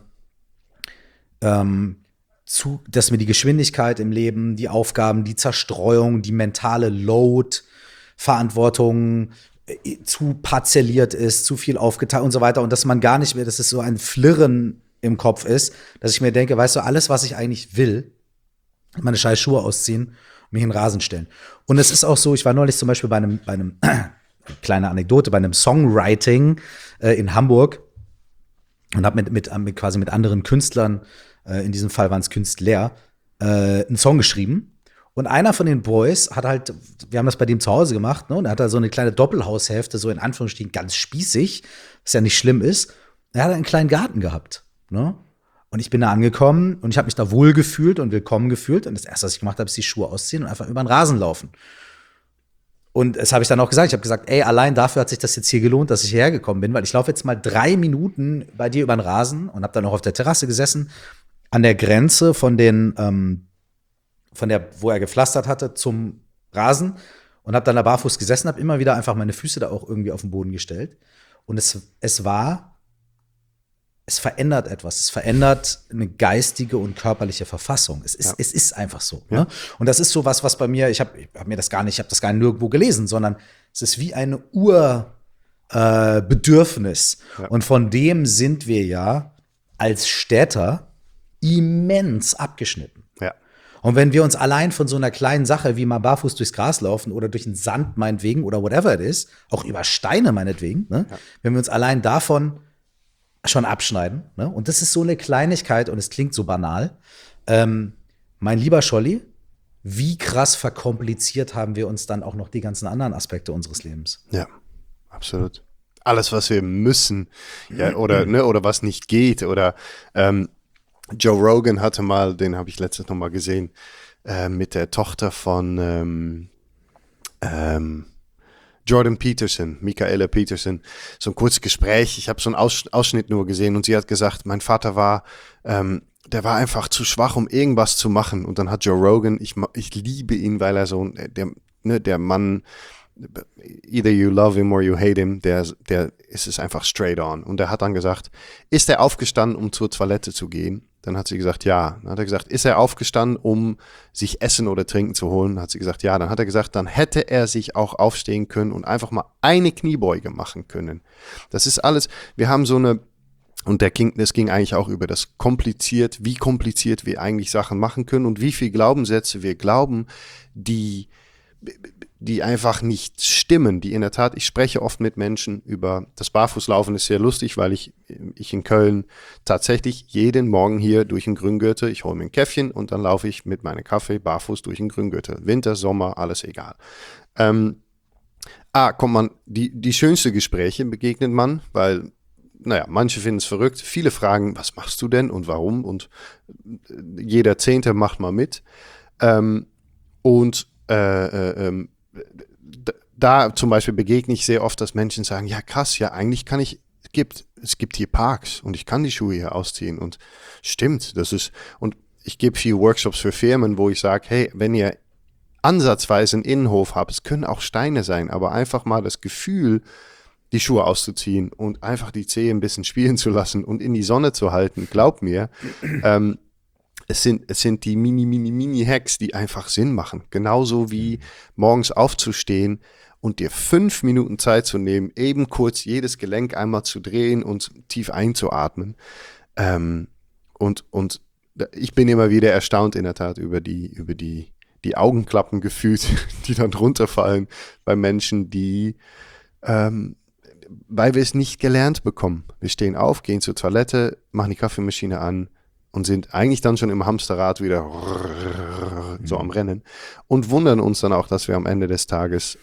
die Geschwindigkeit im Leben, die Aufgaben, die Zerstreuung, die mentale Load, Verantwortung zu parzelliert ist, zu viel aufgeteilt und so weiter. Und dass man gar nicht mehr, dass es so ein Flirren im Kopf ist, dass ich mir denke, weißt du, alles, was ich eigentlich will, meine scheiß Schuhe ausziehen und mich in den Rasen stellen. Und es ist auch so, ich war neulich zum Beispiel bei einem kleine Anekdote, bei einem Songwriting in Hamburg und habe quasi mit anderen Künstlern, in diesem Fall waren es Künstler, einen Song geschrieben. Und einer von den Boys hat halt, wir haben das bei dem zu Hause gemacht, ne? Und er hat da so eine kleine Doppelhaushälfte, so in Anführungsstrichen ganz spießig, was ja nicht schlimm ist. Er hat einen kleinen Garten gehabt, ne? Und ich bin da angekommen und ich habe mich da wohl gefühlt und willkommen gefühlt. Und das Erste, was ich gemacht habe, ist die Schuhe ausziehen und einfach über den Rasen laufen. Und das habe ich dann auch gesagt. Ich habe gesagt, ey, allein dafür hat sich das jetzt hier gelohnt, dass ich hierher gekommen bin, weil ich laufe jetzt mal 3 Minuten bei dir über den Rasen und habe dann noch auf der Terrasse gesessen, an der Grenze von wo er gepflastert hatte, zum Rasen und habe dann da barfuß gesessen, habe immer wieder einfach meine Füße da auch irgendwie auf den Boden gestellt. Und es verändert etwas. Es verändert eine geistige und körperliche Verfassung. Es ist einfach so. Ja. Ne? Und das ist so was bei mir, ich habe das gar nicht nirgendwo gelesen, sondern es ist wie ein Urbedürfnis. Ja. Und von dem sind wir ja als Städter immens abgeschnitten. Ja. Und wenn wir uns allein von so einer kleinen Sache wie mal barfuß durchs Gras laufen oder durch den Sand meinetwegen oder whatever it is, auch über Steine meinetwegen, ne? Ja. Wenn wir uns allein davon schon abschneiden, ne? Und das ist so eine Kleinigkeit und es klingt so banal. Mein lieber Scholli, wie krass verkompliziert haben wir uns dann auch noch die ganzen anderen Aspekte unseres Lebens. Ja, absolut. Alles, was wir müssen, ja, oder was nicht geht, oder Joe Rogan hatte mal, den habe ich letztens noch mal gesehen, mit der Tochter von Jordan Peterson, Michaela Peterson, so ein kurzes Gespräch. Ich habe so einen Ausschnitt nur gesehen und sie hat gesagt, mein Vater war, der war einfach zu schwach, um irgendwas zu machen. Und dann hat Joe Rogan, ich liebe ihn, weil er so, der Mann, either you love him or you hate him, der ist es einfach straight on. Und er hat dann gesagt, ist er aufgestanden, um zur Toilette zu gehen? Dann hat sie gesagt, ja. Dann hat er gesagt, ist er aufgestanden, um sich Essen oder Trinken zu holen? Dann hat sie gesagt, ja. Dann hat er gesagt, dann hätte er sich auch aufstehen können und einfach mal eine Kniebeuge machen können. Das ist alles, wir haben so eine, und das ging eigentlich auch über das wie kompliziert wir eigentlich Sachen machen können und wie viel Glaubenssätze wir glauben, die einfach nicht stimmen, die in der Tat, ich spreche oft mit Menschen über das Barfußlaufen, ist sehr lustig, weil ich in Köln tatsächlich jeden Morgen hier durch den Grüngürtel, ich hole mir ein Käffchen und dann laufe ich mit meinem Kaffee barfuß durch den Grüngürtel. Winter, Sommer, alles egal. Kommt man, die schönsten Gespräche begegnet man, weil, manche finden es verrückt, viele fragen, was machst du denn und warum und jeder Zehnte macht mal mit. Da zum Beispiel begegne ich sehr oft, dass Menschen sagen, ja krass, ja eigentlich es gibt hier Parks und ich kann die Schuhe hier ausziehen und stimmt, und ich gebe viel Workshops für Firmen, wo ich sage, hey, wenn ihr ansatzweise einen Innenhof habt, es können auch Steine sein, aber einfach mal das Gefühl, die Schuhe auszuziehen und einfach die Zehe ein bisschen spielen zu lassen und in die Sonne zu halten, glaubt mir, es sind die Mini-Hacks, die einfach Sinn machen. Genauso wie morgens aufzustehen und dir 5 Minuten Zeit zu nehmen, eben kurz jedes Gelenk einmal zu drehen und tief einzuatmen. Und ich bin immer wieder erstaunt in der Tat über die Augenklappen gefühlt, die dann runterfallen bei Menschen, die, weil wir es nicht gelernt bekommen. Wir stehen auf, gehen zur Toilette, machen die Kaffeemaschine an, und sind eigentlich dann schon im Hamsterrad wieder so am Rennen und wundern uns dann auch, dass wir am Ende des Tages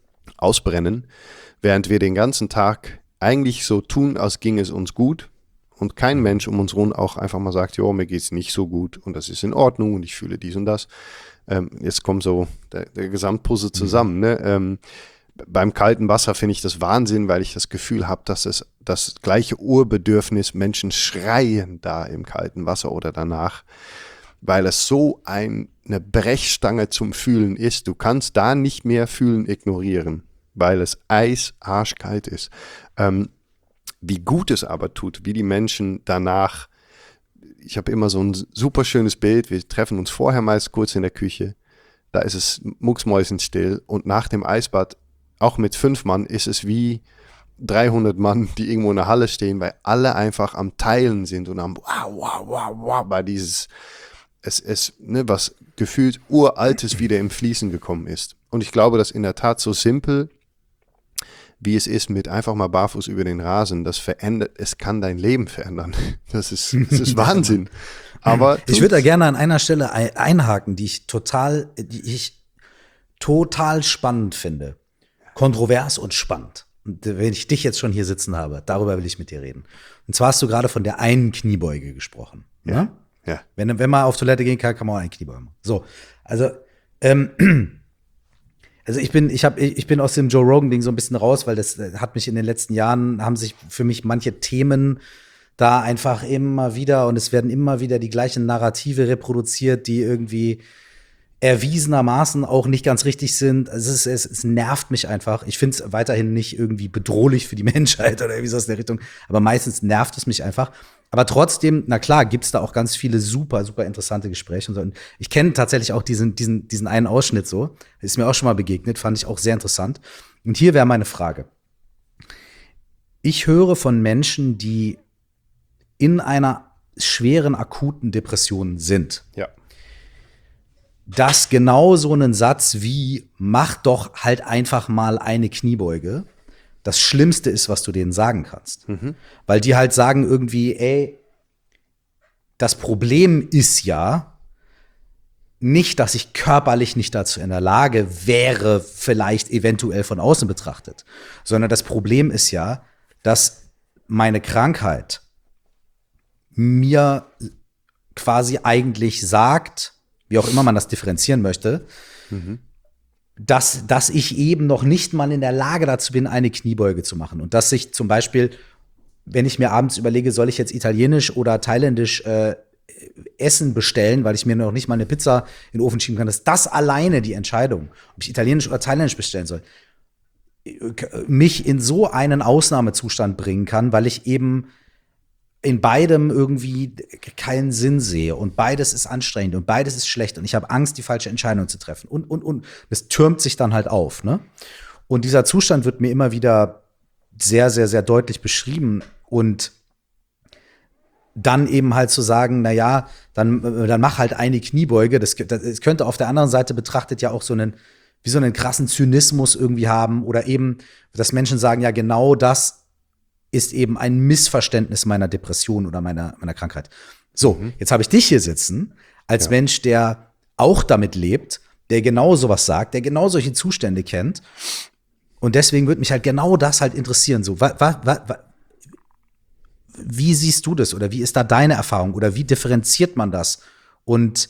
ausbrennen, während wir den ganzen Tag eigentlich so tun, als ging es uns gut und kein Mensch um uns rum auch einfach mal sagt, jo, mir geht's nicht so gut und das ist in Ordnung und ich fühle dies und das. Jetzt kommt so der Gesamtpuzzle zusammen. Ne? Beim kalten Wasser finde ich das Wahnsinn, weil ich das Gefühl habe, dass es das gleiche Urbedürfnis, Menschen schreien da im kalten Wasser oder danach, weil es so eine Brechstange zum Fühlen ist. Du kannst da nicht mehr fühlen ignorieren, weil es arschkalt ist. Wie gut es aber tut, wie die Menschen danach, ich habe immer so ein super schönes Bild, wir treffen uns vorher meist kurz in der Küche, da ist es mucksmäusenstill und nach dem Eisbad, auch mit 5 Mann, ist es wie 300 Mann, die irgendwo in der Halle stehen, weil alle einfach am Teilen sind und am wow, weil dieses, was gefühlt Uraltes wieder im Fließen gekommen ist. Und ich glaube, dass in der Tat so simpel, wie es ist, mit einfach mal barfuß über den Rasen, es kann dein Leben verändern. Das ist Wahnsinn. Aber ich würde da gerne an einer Stelle einhaken, die ich total spannend finde. Kontrovers und spannend. Und wenn ich dich jetzt schon hier sitzen habe, darüber will ich mit dir reden. Und zwar hast du gerade von der einen Kniebeuge gesprochen. Ja. Ne? Ja. Wenn man auf Toilette gehen kann, kann man auch einen Kniebeuge machen. So, also ich bin aus dem Joe Rogan-Ding so ein bisschen raus, weil das hat mich in den letzten Jahren, haben sich für mich manche Themen da einfach immer wieder und es werden immer wieder die gleichen Narrative reproduziert, die irgendwie erwiesenermaßen auch nicht ganz richtig sind. Also es nervt mich einfach. Ich finde es weiterhin nicht irgendwie bedrohlich für die Menschheit oder irgendwie so aus der Richtung, aber meistens nervt es mich einfach. Aber trotzdem, na klar, gibt's da auch ganz viele super, super interessante Gespräche und so. Und ich kenne tatsächlich auch diesen einen Ausschnitt so. Ist mir auch schon mal begegnet, fand ich auch sehr interessant. Und hier wäre meine Frage. Ich höre von Menschen, die in einer schweren, akuten Depression sind. Ja. Dass genau so einen Satz wie, mach doch halt einfach mal eine Kniebeuge, das Schlimmste ist, was du denen sagen kannst. Mhm. Weil die halt sagen irgendwie, ey, das Problem ist ja nicht, dass ich körperlich nicht dazu in der Lage wäre, vielleicht eventuell von außen betrachtet, sondern das Problem ist ja, dass meine Krankheit mir quasi eigentlich sagt, wie auch immer man das differenzieren möchte, dass ich eben noch nicht mal in der Lage dazu bin, eine Kniebeuge zu machen. Und dass ich zum Beispiel, wenn ich mir abends überlege, soll ich jetzt italienisch oder thailändisch Essen bestellen, weil ich mir noch nicht mal eine Pizza in den Ofen schieben kann, dass das alleine die Entscheidung, ob ich italienisch oder thailändisch bestellen soll, mich in so einen Ausnahmezustand bringen kann, weil ich eben in beidem irgendwie keinen Sinn sehe und beides ist anstrengend und beides ist schlecht und ich habe Angst, die falsche Entscheidung zu treffen und das türmt sich dann halt auf, ne? Und dieser Zustand wird mir immer wieder sehr, sehr, sehr deutlich beschrieben und dann eben halt zu sagen, na ja, dann mach halt eine Kniebeuge, das könnte auf der anderen Seite betrachtet ja auch so einen krassen Zynismus irgendwie haben oder eben, dass Menschen sagen, ja genau das ist eben ein Missverständnis meiner Depression oder meiner Krankheit. So, jetzt habe ich dich hier sitzen, als Mensch, der auch damit lebt, der genau sowas sagt, der genau solche Zustände kennt. Und deswegen würde mich halt genau das halt interessieren. So, wie siehst du das oder wie ist da deine Erfahrung oder wie differenziert man das? Und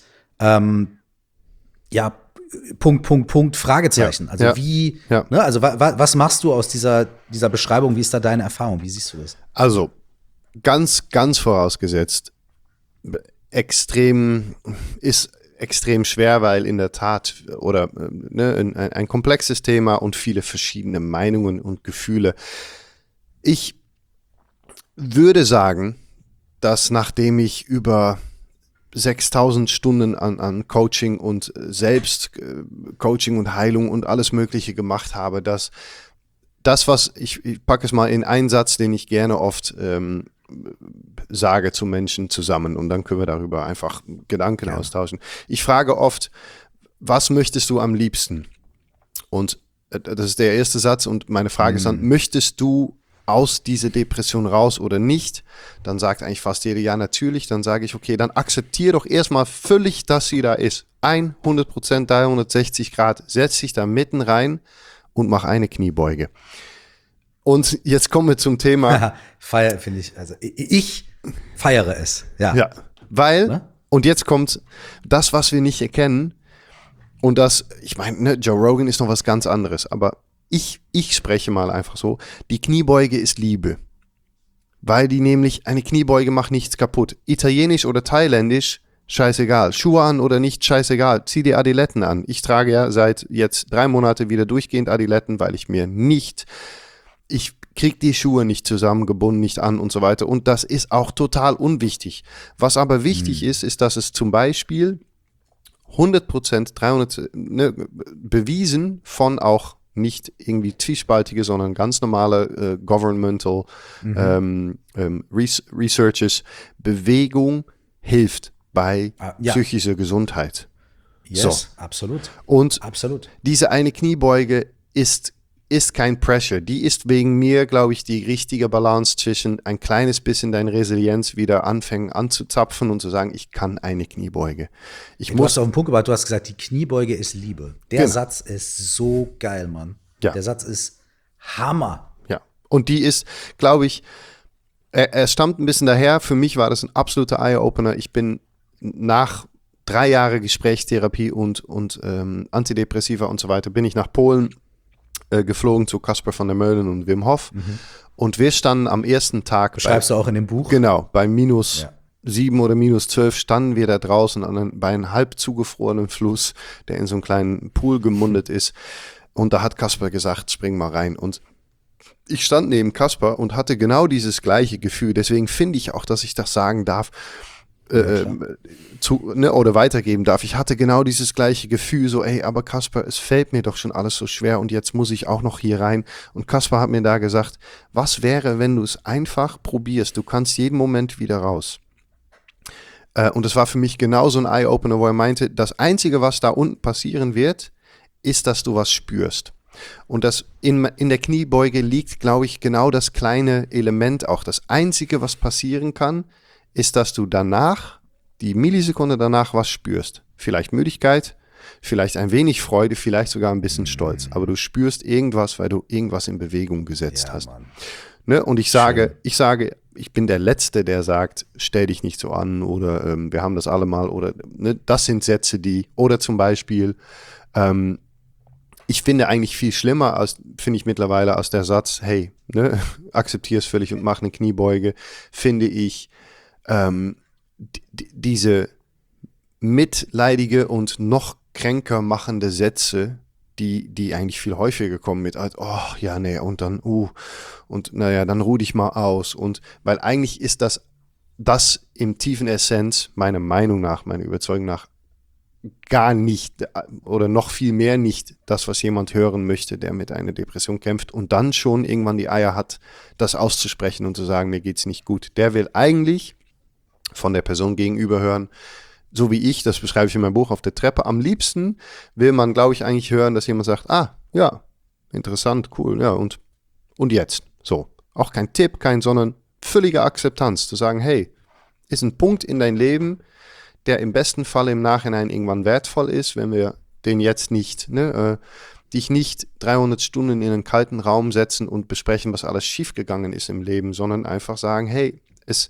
Punkt, Fragezeichen. Also wie, ne, also was machst du aus dieser Beschreibung? Wie ist da deine Erfahrung? Wie siehst du das? Also, ganz, ganz vorausgesetzt, extrem schwer, weil in der Tat oder ein komplexes Thema und viele verschiedene Meinungen und Gefühle. Ich würde sagen, dass nachdem ich über 6.000 Stunden an Coaching und Selbstcoaching und Heilung und alles Mögliche gemacht habe, dass das, was ich packe es mal in einen Satz, den ich gerne oft sage zu Menschen zusammen und dann können wir darüber einfach Gedanken austauschen. Ich frage oft, was möchtest du am liebsten? Und das ist der erste Satz und meine Frage ist dann, möchtest du aus dieser Depression raus oder nicht, dann sagt eigentlich fast jeder, ja natürlich, dann sage ich, okay, dann akzeptiere doch erstmal völlig, dass sie da ist. 100%, 360 Grad, setz dich da mitten rein und mach eine Kniebeuge. Und jetzt kommen wir zum Thema. Feier finde ich, also ich Feiere es, ja. Ja, weil, Ne? und jetzt kommt das, was wir nicht erkennen, und das, ich meine, ne, Joe Rogan ist noch was ganz anderes, aber ich spreche mal einfach so, die Kniebeuge ist Liebe. Weil die nämlich, eine Kniebeuge macht nichts kaputt. Italienisch oder thailändisch, scheißegal. Schuhe an oder nicht, scheißegal. Zieh dir Adiletten an. Ich trage ja seit jetzt 3 Monate wieder durchgehend Adiletten, weil ich krieg die Schuhe nicht zusammengebunden, nicht an und so weiter. Und das ist auch total unwichtig. Was aber wichtig ist, dass es zum Beispiel 100%, 300, ne, bewiesen von auch nicht irgendwie zwiespaltige, sondern ganz normale governmental researches, Bewegung hilft bei psychischer Gesundheit. Yes, So. absolut. Und Absolut. diese eine Kniebeuge ist kein Pressure. Die ist wegen mir, glaube ich, die richtige Balance zwischen ein kleines bisschen deine Resilienz wieder anfangen anzuzapfen und zu sagen, ich kann eine Kniebeuge. Du hast auf den Punkt gebracht, du hast gesagt, die Kniebeuge ist Liebe. Der Genau. Satz ist so geil, Mann. Ja. Der Satz ist Hammer. Ja, und die ist, glaube ich, er stammt ein bisschen daher. Für mich war das ein absoluter Eye-Opener. Ich bin nach 3 Jahren Gesprächstherapie und Antidepressiva und so weiter, bin ich nach Polen geflogen zu Caspar van der Meulen und Wim Hof. Und wir standen am ersten Tag. Beschreibst du auch in dem Buch? Genau, bei -7 oder -12 standen wir da draußen bei einem halb zugefrorenen Fluss, der in so einen kleinen Pool gemundet ist. Und da hat Caspar gesagt, spring mal rein. Und ich stand neben Caspar und hatte genau dieses gleiche Gefühl. Deswegen finde ich auch, dass ich das sagen darf, oder weitergeben darf. Ich hatte genau dieses gleiche Gefühl, so, ey, aber Caspar, es fällt mir doch schon alles so schwer und jetzt muss ich auch noch hier rein. Und Caspar hat mir da gesagt, was wäre, wenn du es einfach probierst? Du kannst jeden Moment wieder raus. Und das war für mich genau so ein Eye-Opener, wo er meinte, das Einzige, was da unten passieren wird, ist, dass du was spürst. Und das in der Kniebeuge liegt, glaube ich, genau das kleine Element auch. Das Einzige, was passieren kann, ist, dass du danach, die Millisekunde danach, was spürst. Vielleicht Müdigkeit, vielleicht ein wenig Freude, vielleicht sogar ein bisschen Stolz. Aber du spürst irgendwas, weil du irgendwas in Bewegung gesetzt hast. Ne? Und ich sage, ich bin der Letzte, der sagt, stell dich nicht so an oder wir haben das alle mal oder ne? Das sind Sätze, oder zum Beispiel, ich finde eigentlich viel schlimmer, finde ich mittlerweile, als der Satz, hey, ne, akzeptier es völlig und mach eine Kniebeuge, finde ich, diese mitleidige und noch kränker machende Sätze, die eigentlich viel häufiger kommen mit, oh, ja, nee, und dann, und naja, dann ruh dich mal aus. Und weil eigentlich ist das im tiefen Essenz, meiner Meinung nach, meiner Überzeugung nach, gar nicht oder noch viel mehr nicht das, was jemand hören möchte, der mit einer Depression kämpft und dann schon irgendwann die Eier hat, das auszusprechen und zu sagen, mir geht's nicht gut. Der will eigentlich von der Person gegenüber hören, so wie ich, das beschreibe ich in meinem Buch auf der Treppe. Am liebsten will man, glaube ich, eigentlich hören, dass jemand sagt, ja, interessant, cool, ja, und jetzt. So, auch kein Tipp, sondern völlige Akzeptanz, zu sagen, hey, ist ein Punkt in dein Leben, der im besten Fall im Nachhinein irgendwann wertvoll ist, wenn wir den jetzt nicht, dich nicht 300 Stunden in einen kalten Raum setzen und besprechen, was alles schiefgegangen ist im Leben, sondern einfach sagen, hey,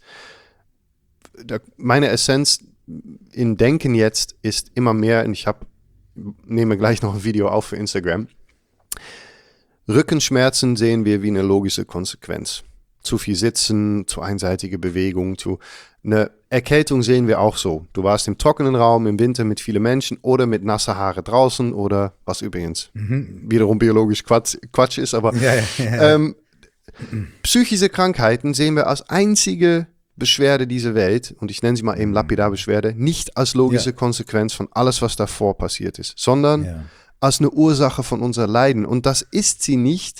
meine Essenz in Denken jetzt ist immer mehr, und ich nehme gleich noch ein Video auf für Instagram, Rückenschmerzen sehen wir wie eine logische Konsequenz. Zu viel Sitzen, zu einseitige Bewegung, eine Erkältung sehen wir auch so. Du warst im trockenen Raum im Winter mit vielen Menschen oder mit nasse Haare draußen oder was übrigens wiederum biologisch Quatsch ist, aber psychische Krankheiten sehen wir als einzige Beschwerde dieser Welt, und ich nenne sie mal eben Lapidar-Beschwerde, nicht als logische Konsequenz von alles, was davor passiert ist, sondern als eine Ursache von unser Leiden. Und das ist sie nicht,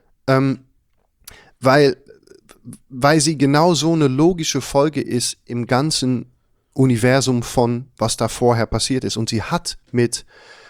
weil sie genau so eine logische Folge ist im ganzen Universum von, was da vorher passiert ist. Und sie hat mit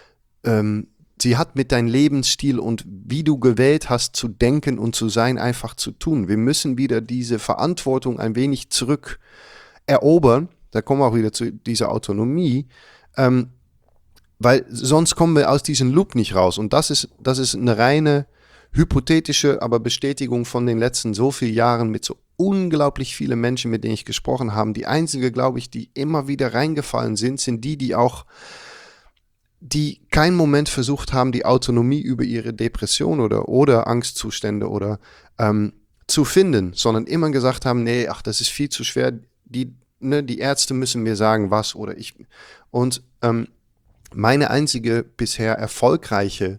deinem Lebensstil und wie du gewählt hast zu denken und zu sein einfach zu tun. Wir müssen wieder diese Verantwortung ein wenig zurück erobern. Da kommen wir auch wieder zu dieser Autonomie, weil sonst kommen wir aus diesem Loop nicht raus. Und das ist eine reine hypothetische, aber Bestätigung von den letzten so vielen Jahren mit so unglaublich viele Menschen, mit denen ich gesprochen habe. Die einzige, glaube ich, die immer wieder reingefallen sind die keinen Moment versucht haben, die Autonomie über ihre Depression oder Angstzustände oder zu finden, sondern immer gesagt haben, nee, ach, das ist viel zu schwer, die Ärzte müssen mir sagen, was oder ich. Und meine einzige bisher erfolgreiche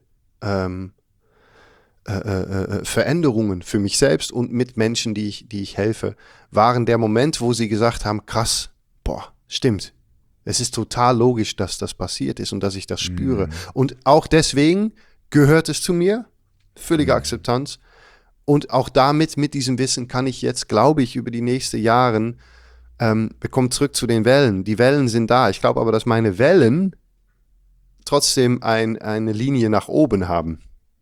Veränderungen für mich selbst und mit Menschen, die ich helfe, waren der Moment, wo sie gesagt haben, krass, boah, stimmt. Es ist total logisch, dass das passiert ist und dass ich das spüre. Und auch deswegen gehört es zu mir, völlige Akzeptanz. Und auch damit, mit diesem Wissen, kann ich jetzt, glaube ich, über die nächsten Jahre, wir kommen zurück zu den Wellen. Die Wellen sind da. Ich glaube aber, dass meine Wellen trotzdem eine Linie nach oben haben.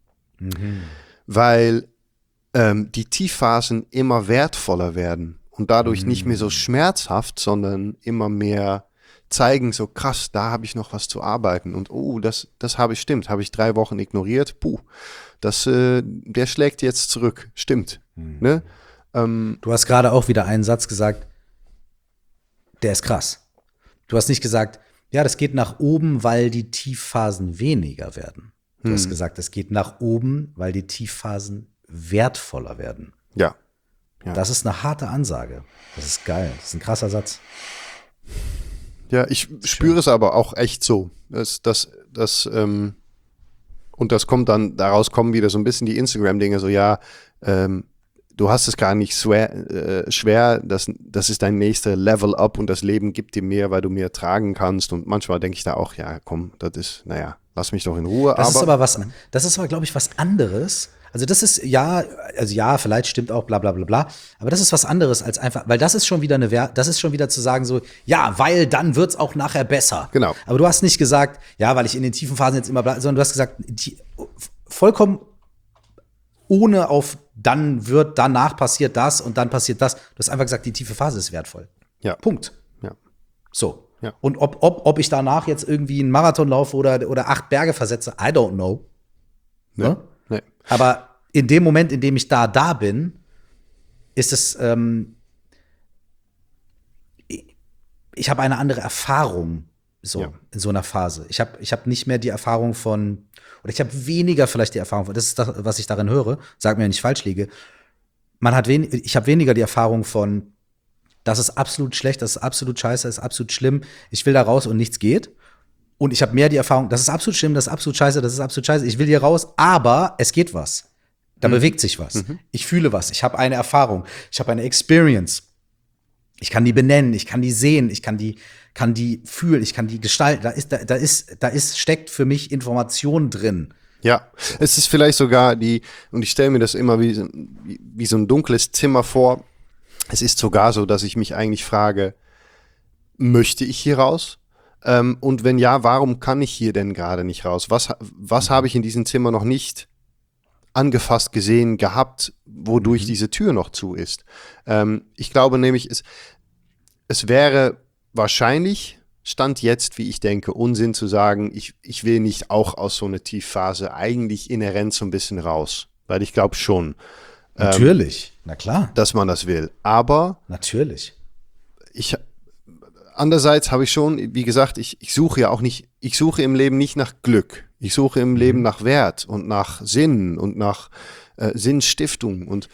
Weil die Tiefphasen immer wertvoller werden und dadurch nicht mehr so schmerzhaft, sondern immer mehr zeigen, so krass, da habe ich noch was zu arbeiten und das habe ich 3 Wochen ignoriert, der schlägt jetzt zurück, stimmt. Ne? Du hast gerade auch wieder einen Satz gesagt, der ist krass. Du hast nicht gesagt, ja, das geht nach oben, weil die Tiefphasen weniger werden. Du hast gesagt, es geht nach oben, weil die Tiefphasen wertvoller werden. Ja. Das ist eine harte Ansage. Das ist geil. Das ist ein krasser Satz. Ja, ich spüre es aber auch echt so. Und das kommt dann, daraus kommen wieder so ein bisschen die Instagram-Dinge, so ja, du hast es gar nicht schwer, das ist dein nächster Level up und das Leben gibt dir mehr, weil du mehr tragen kannst. Und manchmal denke ich da auch, ja, komm, das ist, naja, lass mich doch in Ruhe. Das ist aber, glaube ich, was anderes. Also das ist, vielleicht stimmt auch, bla bla bla bla, aber das ist was anderes als einfach, weil das ist schon wieder das ist schon wieder zu sagen so, ja, weil dann wird's auch nachher besser. Genau. Aber du hast nicht gesagt, ja, weil ich in den tiefen Phasen jetzt immer sondern du hast gesagt, vollkommen ohne auf danach passiert das und dann passiert das. Du hast einfach gesagt, die tiefe Phase ist wertvoll. Ja. Punkt. Ja. So. Ja. Und ob ich danach jetzt irgendwie einen Marathon laufe oder 8 Berge versetze, I don't know. Nee. Ne? Nee. Aber in dem Moment, in dem ich da bin, ist es, ich habe eine andere Erfahrung in so einer Phase. Ich hab nicht mehr die Erfahrung oder ich habe weniger vielleicht die Erfahrung das ist das, was ich darin höre, sag mir, wenn ich falsch liege. Ich habe weniger die Erfahrung von, das ist absolut schlecht, das ist absolut scheiße, das ist absolut schlimm, ich will da raus und nichts geht. Und ich habe mehr die Erfahrung, das ist absolut schlimm, das ist absolut scheiße, das ist absolut scheiße, ich will hier raus, aber es geht was. Da bewegt sich was. Ich fühle was, ich habe eine Erfahrung, ich habe eine Experience. Ich kann die benennen, ich kann die sehen, ich kann die fühlen, ich kann die gestalten. Steckt für mich Information drin. Ja, es ist vielleicht sogar und ich stelle mir das immer wie so ein dunkles Zimmer vor. Es ist sogar so, dass ich mich eigentlich frage, möchte ich hier raus? Und wenn ja, warum kann ich hier denn gerade nicht raus? Was habe ich in diesem Zimmer noch nicht angefasst, gesehen, gehabt, wodurch diese Tür noch zu ist? Ich glaube nämlich, es wäre wahrscheinlich, Stand jetzt, wie ich denke, Unsinn zu sagen, ich will nicht auch aus so einer Tiefphase eigentlich inhärent so ein bisschen raus. Weil ich glaube schon. Natürlich, na klar. Dass man das will. Aber natürlich. Andererseits habe ich schon, wie gesagt, ich suche ja auch nicht, ich suche im Leben nicht nach Glück. Ich suche im Leben nach Wert und nach Sinn und nach Sinnstiftung. Und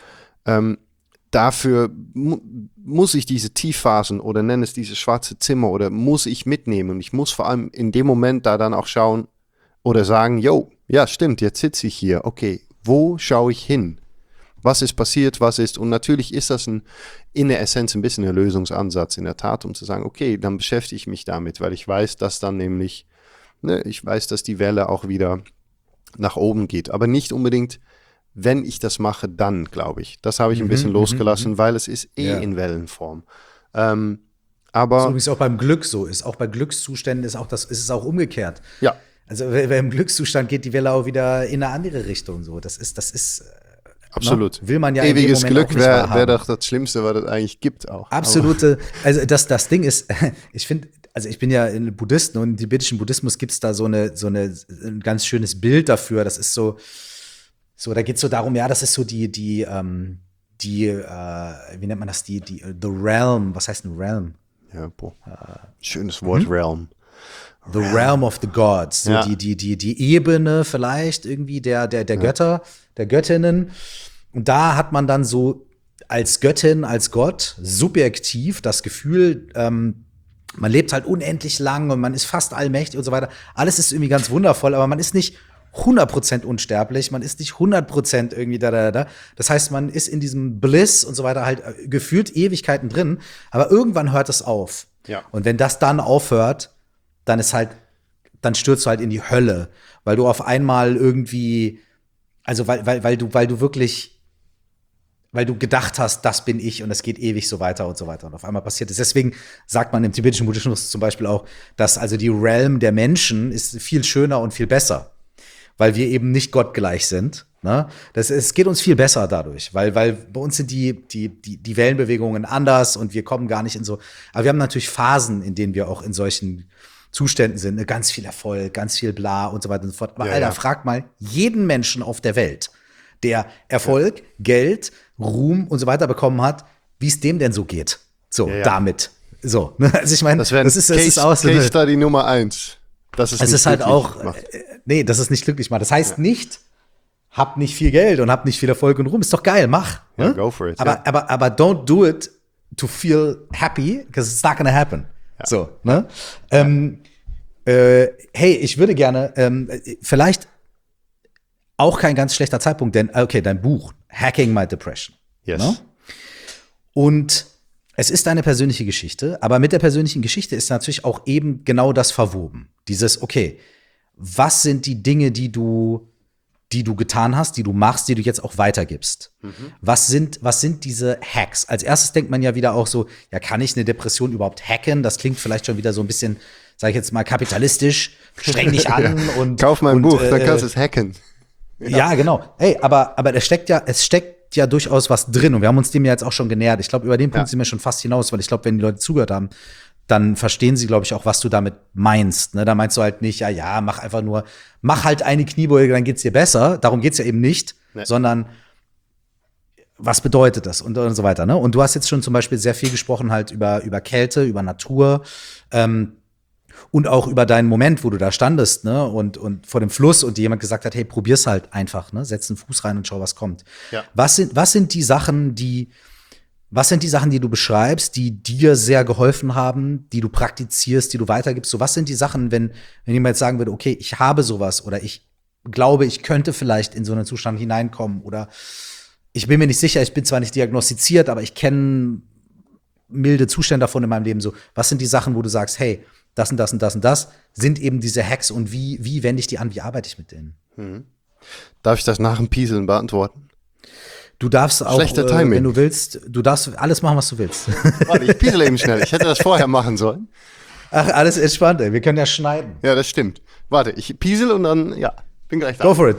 dafür muss ich diese Tiefphasen oder nenne es diese schwarze Zimmer oder muss ich mitnehmen. Und ich muss vor allem in dem Moment da dann auch schauen oder sagen, jo, ja stimmt, jetzt sitze ich hier. Okay, wo schaue ich hin? Was ist passiert, und natürlich ist das in der Essenz ein bisschen ein Lösungsansatz in der Tat, um zu sagen, okay, dann beschäftige ich mich damit, weil ich weiß, dass dann nämlich, ich weiß, dass die Welle auch wieder nach oben geht, aber nicht unbedingt, wenn ich das mache, dann, glaube ich. Das habe ich ein bisschen losgelassen, weil es ist in Wellenform. Aber so wie es auch beim Glück so ist, auch bei Glückszuständen ist es auch umgekehrt. Ja. Also wer im Glückszustand geht die Welle auch wieder in eine andere Richtung. So, das ist absolut. Will man ja ewiges in dem Moment Glück wäre doch das Schlimmste, was es eigentlich gibt auch. Absolute, also das Ding ist, ich finde, also ich bin ja in Buddhisten und im tibetischen Buddhismus gibt es da so ein ganz schönes Bild dafür. Das ist so, da geht es so darum, ja, das ist so die wie nennt man das, the realm, was heißt ein Realm? Ja, boah. Schönes Wort, Realm. The realm of the gods, so Ja. die Ebene vielleicht irgendwie der Götter, der Göttinnen. Und da hat man dann so als Göttin, als Gott subjektiv das Gefühl, man lebt halt unendlich lang und man ist fast allmächtig und so weiter. Alles ist irgendwie ganz wundervoll, aber man ist nicht 100% unsterblich, man ist nicht 100% irgendwie da. Das heißt, man ist in diesem Bliss und so weiter halt gefühlt Ewigkeiten drin, aber irgendwann hört es auf. Ja. Und wenn das dann aufhört, dann stürzt du halt in die Hölle, weil du auf einmal irgendwie, also weil du wirklich, weil du gedacht hast, das bin ich und es geht ewig so weiter und so weiter. Und auf einmal passiert es. Deswegen sagt man im tibetischen Buddhismus zum Beispiel auch, dass also die Realm der Menschen ist viel schöner und viel besser, weil wir eben nicht gottgleich sind. Ne? Es geht uns viel besser dadurch, weil bei uns sind die Wellenbewegungen anders und wir kommen gar nicht in so. Aber wir haben natürlich Phasen, in denen wir auch in solchen Zuständen sind, ne? Ganz viel Erfolg, ganz viel bla und so weiter und so fort. Aber Alter, frag mal jeden Menschen auf der Welt, der Erfolg, Geld, Ruhm und so weiter bekommen hat, wie es dem denn so geht. So, damit. So, ne? Also ich meine, das ist auch so Case Study Nummer 1. Das ist es ist halt auch, nee, das ist nicht glücklich macht. Das heißt nicht, hab nicht viel Geld und hab nicht viel Erfolg und Ruhm. Ist doch geil, mach. Ja, ne? go for it. Aber don't do it to feel happy, because it's not gonna happen. Ja. So, ne? Hey, ich würde gerne, vielleicht auch kein ganz schlechter Zeitpunkt, denn, okay, dein Buch, Hacking My Depression. Yes. Ne? Und es ist eine persönliche Geschichte, aber mit der persönlichen Geschichte ist natürlich auch eben genau das verwoben. Dieses, okay, was sind die Dinge, die du getan hast, die du machst, die du jetzt auch weitergibst? Was sind diese Hacks? Als erstes denkt man ja wieder auch so, ja, kann ich eine Depression überhaupt hacken? Das klingt vielleicht schon wieder so ein bisschen, sag ich jetzt mal, kapitalistisch, streng dich an und kauf mein Buch, dann kannst du es hacken. Ja, genau. Ey, aber es steckt ja durchaus was drin und wir haben uns dem ja jetzt auch schon genähert. Ich glaube, über den Punkt sind wir schon fast hinaus, weil ich glaube, wenn die Leute zugehört haben, dann verstehen sie, glaube ich, auch, was du damit meinst. Ne? Da meinst du halt nicht, ja, mach halt eine Kniebeuge, dann geht's dir besser. Darum geht's ja eben nicht, sondern was bedeutet das und so weiter. Ne? Und du hast jetzt schon zum Beispiel sehr viel gesprochen halt über Kälte, über Natur, und auch über deinen Moment, wo du da standest, ne, und vor dem Fluss und dir jemand gesagt hat, hey, probier's halt einfach, ne, setz einen Fuß rein und schau, was kommt. Ja. Was sind die Sachen, die du beschreibst, die dir sehr geholfen haben, die du praktizierst, die du weitergibst? So, was sind die Sachen, wenn jemand jetzt sagen würde, okay, ich habe sowas oder ich glaube, ich könnte vielleicht in so einen Zustand hineinkommen oder ich bin mir nicht sicher, ich bin zwar nicht diagnostiziert, aber ich kenne milde Zustände davon in meinem Leben. So, was sind die Sachen, wo du sagst, hey, das und das und das und das sind eben diese Hacks und wie wende ich die an, wie arbeite ich mit denen? Darf ich das nach dem Pieseln beantworten? Du darfst auch, wenn du willst, du darfst alles machen, was du willst. Warte, ich piesel eben schnell. Ich hätte das vorher machen sollen. Ach, alles entspannt, ey. Wir können ja schneiden. Ja, das stimmt. Warte, ich piesel und dann, ja, bin gleich da. Go for it.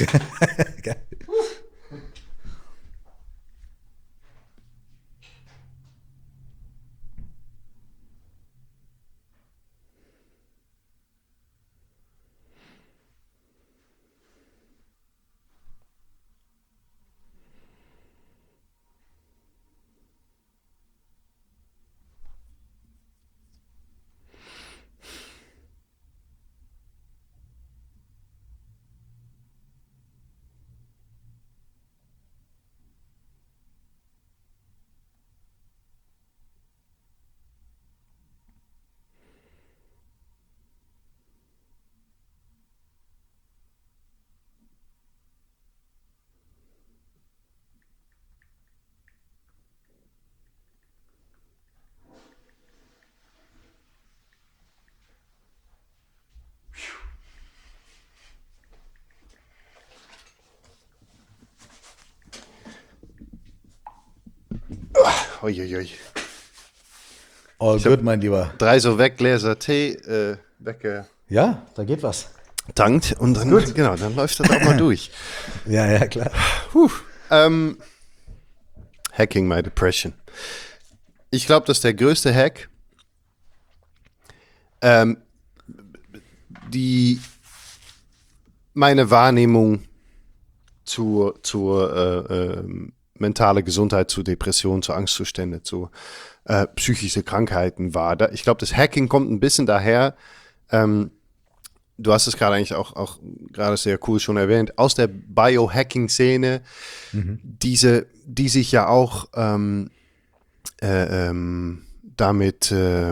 Uiuiui. All good, mein Lieber. 3 so Weggläser Tee weggetankt Ja, da geht was. und dann, genau, dann läuft das auch mal durch. Ja, klar. Hacking My Depression. Ich glaube, dass der größte Hack meine Wahrnehmung zur mentale Gesundheit, zu Depressionen, zu Angstzustände, zu psychische Krankheiten war. Ich glaube, das Hacking kommt ein bisschen daher, du hast es gerade eigentlich auch gerade sehr cool schon erwähnt, aus der Biohacking-Szene, die sich ja auch damit,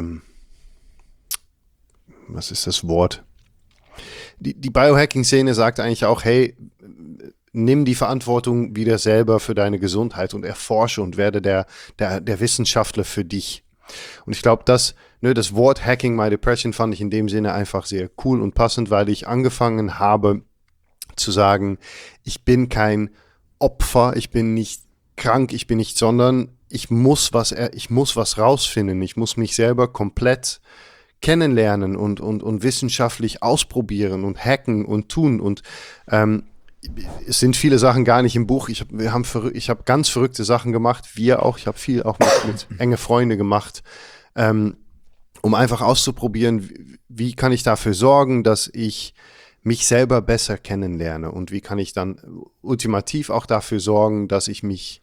was ist das Wort? Die Biohacking-Szene sagt eigentlich auch, hey, nimm die Verantwortung wieder selber für deine Gesundheit und erforsche und werde der Wissenschaftler für dich. Und ich glaube, das Wort Hacking My Depression fand ich in dem Sinne einfach sehr cool und passend, weil ich angefangen habe zu sagen, ich bin kein Opfer, ich bin nicht krank, ich bin nicht, sondern ich muss was rausfinden, ich muss mich selber komplett kennenlernen und wissenschaftlich ausprobieren und hacken und tun und es sind viele Sachen gar nicht im Buch. Ich habe ganz verrückte Sachen gemacht, ich habe viel auch mit enge Freunde gemacht, um einfach auszuprobieren, wie kann ich dafür sorgen, dass ich mich selber besser kennenlerne und wie kann ich dann ultimativ auch dafür sorgen, dass ich mich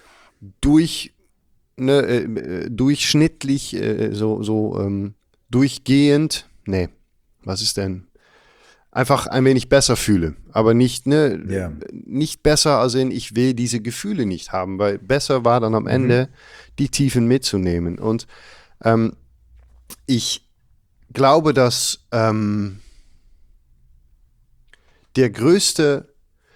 durchschnittlich, durchgehend, einfach ein wenig besser fühle, aber nicht besser, als in ich will diese Gefühle nicht haben, weil besser war dann am Ende die Tiefen mitzunehmen. Und ich glaube, dass der größte,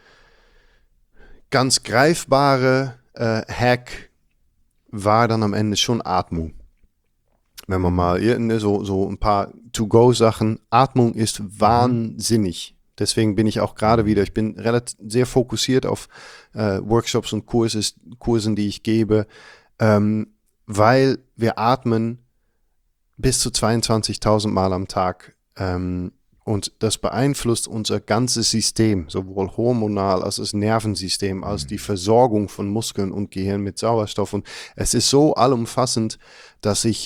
ganz greifbare Hack war dann am Ende schon Atmung. Wenn man mal so ein paar To-Go-Sachen, Atmung ist wahnsinnig. Deswegen bin ich auch gerade wieder, ich bin sehr fokussiert auf Workshops und Kursen, die ich gebe, weil wir atmen bis zu 22.000 Mal am Tag. Und das beeinflusst unser ganzes System, sowohl hormonal als das Nervensystem, als die Versorgung von Muskeln und Gehirn mit Sauerstoff. Und es ist so allumfassend, dass ich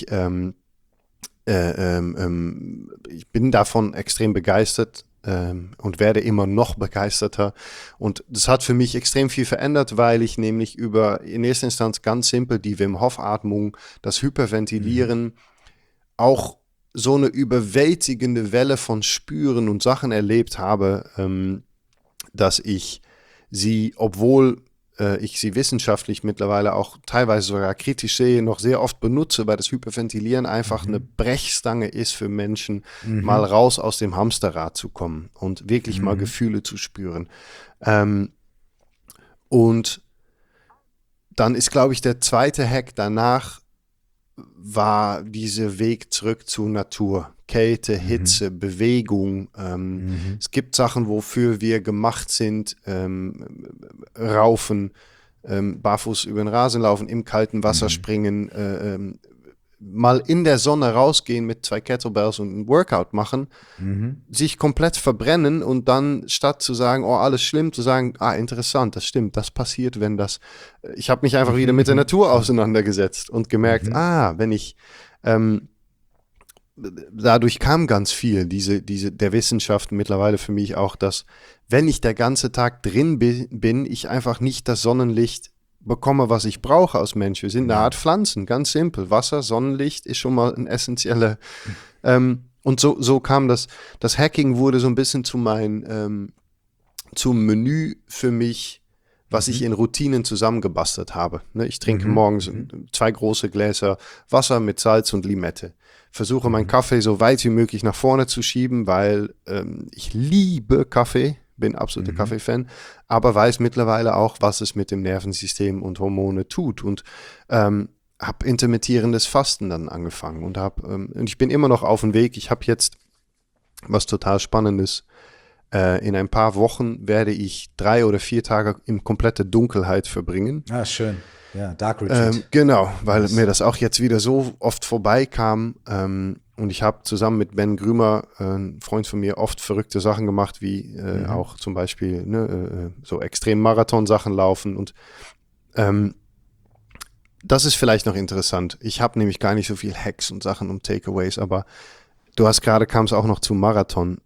bin davon extrem begeistert und werde immer noch begeisterter. Und das hat für mich extrem viel verändert, weil ich nämlich in erster Instanz ganz simpel die Wim Hof Atmung, das Hyperventilieren, auch so eine überwältigende Welle von Spüren und Sachen erlebt habe, dass ich sie, obwohl ich sie wissenschaftlich mittlerweile auch teilweise sogar kritisch sehe, noch sehr oft benutze, weil das Hyperventilieren einfach eine Brechstange ist für Menschen, mal raus aus dem Hamsterrad zu kommen und wirklich mal Gefühle zu spüren. Und dann ist, glaube ich, der zweite Hack danach war dieser Weg zurück zur Natur. Kälte, Hitze, Bewegung. Es gibt Sachen, wofür wir gemacht sind. Raufen, barfuß über den Rasen laufen, im kalten Wasser springen, mal in der Sonne rausgehen mit 2 Kettlebells und ein Workout machen, sich komplett verbrennen und dann statt zu sagen, oh, alles schlimm, zu sagen, interessant, das stimmt, das passiert, wenn das. Ich habe mich einfach wieder mit der Natur auseinandergesetzt und gemerkt, wenn ich dadurch kam ganz viel, der Wissenschaft mittlerweile für mich auch, dass wenn ich der ganze Tag drin bin, ich einfach nicht das Sonnenlicht bekomme, was ich brauche als Mensch. Wir sind eine Art Pflanzen, ganz simpel. Wasser, Sonnenlicht ist schon mal ein essentieller. Und so kam das Hacking wurde so ein bisschen zum Menü für mich, was ich in Routinen zusammengebastelt habe. Ich trinke morgens 2 große Gläser Wasser mit Salz und Limette. Versuche meinen Kaffee so weit wie möglich nach vorne zu schieben, weil ich liebe Kaffee, bin absoluter Kaffee-Fan, aber weiß mittlerweile auch, was es mit dem Nervensystem und Hormone tut und habe intermittierendes Fasten dann angefangen und ich bin immer noch auf dem Weg. Ich habe jetzt was total Spannendes. In ein paar Wochen werde ich 3 oder 4 Tage in komplette Dunkelheit verbringen. Ah, schön. Ja, Dark Retreat. Genau, weil mir das auch jetzt wieder so oft vorbeikam. Und ich habe zusammen mit Ben Grümer, ein Freund von mir, oft verrückte Sachen gemacht, wie auch zum Beispiel so Extrem-Marathon-Sachen laufen. Und das ist vielleicht noch interessant. Ich habe nämlich gar nicht so viel Hacks und Sachen und Takeaways, aber kam es auch noch zum Marathon.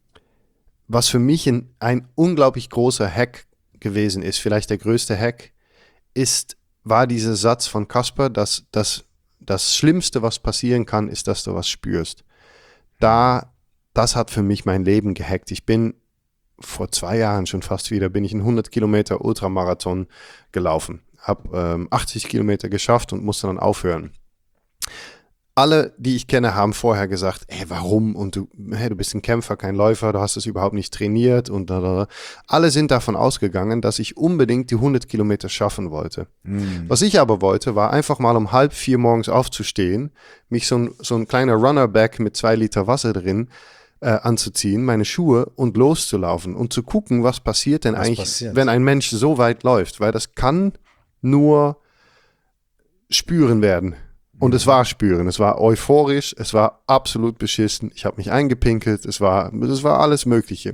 Was für mich ein unglaublich großer Hack gewesen ist, vielleicht der größte Hack, war dieser Satz von Kasper, dass das Schlimmste, was passieren kann, ist, dass du was spürst. Das hat für mich mein Leben gehackt. Ich bin vor 2 Jahren schon fast wieder, bin ich einen 100 Kilometer Ultramarathon gelaufen. Habe 80 Kilometer geschafft und musste dann aufhören. Alle, die ich kenne, haben vorher gesagt, warum? Und du bist ein Kämpfer, kein Läufer, du hast es überhaupt nicht trainiert. Und alle sind davon ausgegangen, dass ich unbedingt die 100 Kilometer schaffen wollte. Was ich aber wollte, war einfach mal um 3:30 morgens aufzustehen, mich so ein kleiner Runnerback mit 2 Liter Wasser drin anzuziehen, meine Schuhe und loszulaufen und zu gucken, was passiert denn wenn ein Mensch so weit läuft. Weil das kann nur spüren werden. Und es war spüren, es war euphorisch, es war absolut beschissen, ich habe mich eingepinkelt, es war alles Mögliche.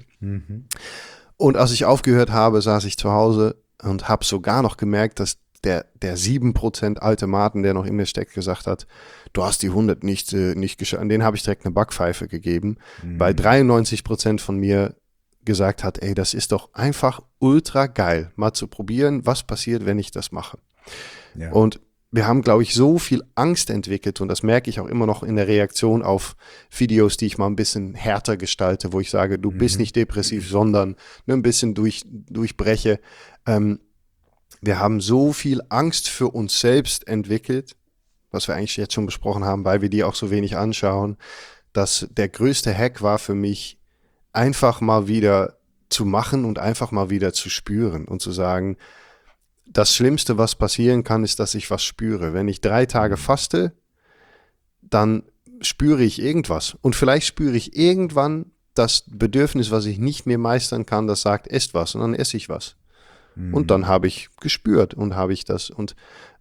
Und als ich aufgehört habe, saß ich zu Hause und habe sogar noch gemerkt, dass der 7% alte Martin, der noch in mir steckt, gesagt hat, du hast die 100 nicht geschafft. An den habe ich direkt eine Backpfeife gegeben, weil 93% von mir gesagt hat, das ist doch einfach ultra geil, mal zu probieren, was passiert, wenn ich das mache. Ja. Und wir haben, glaube ich, so viel Angst entwickelt und das merke ich auch immer noch in der Reaktion auf Videos, die ich mal ein bisschen härter gestalte, wo ich sage, du bist nicht depressiv, sondern ein bisschen durchbreche. Wir haben so viel Angst für uns selbst entwickelt, was wir eigentlich jetzt schon besprochen haben, weil wir die auch so wenig anschauen, dass der größte Hack war für mich, einfach mal wieder zu machen und einfach mal wieder zu spüren und zu sagen, das Schlimmste, was passieren kann, ist, dass ich was spüre. Wenn ich 3 Tage faste, dann spüre ich irgendwas. Und vielleicht spüre ich irgendwann das Bedürfnis, was ich nicht mehr meistern kann, das sagt, esst was. Und dann esse ich was. Und dann habe ich gespürt und habe ich das. Und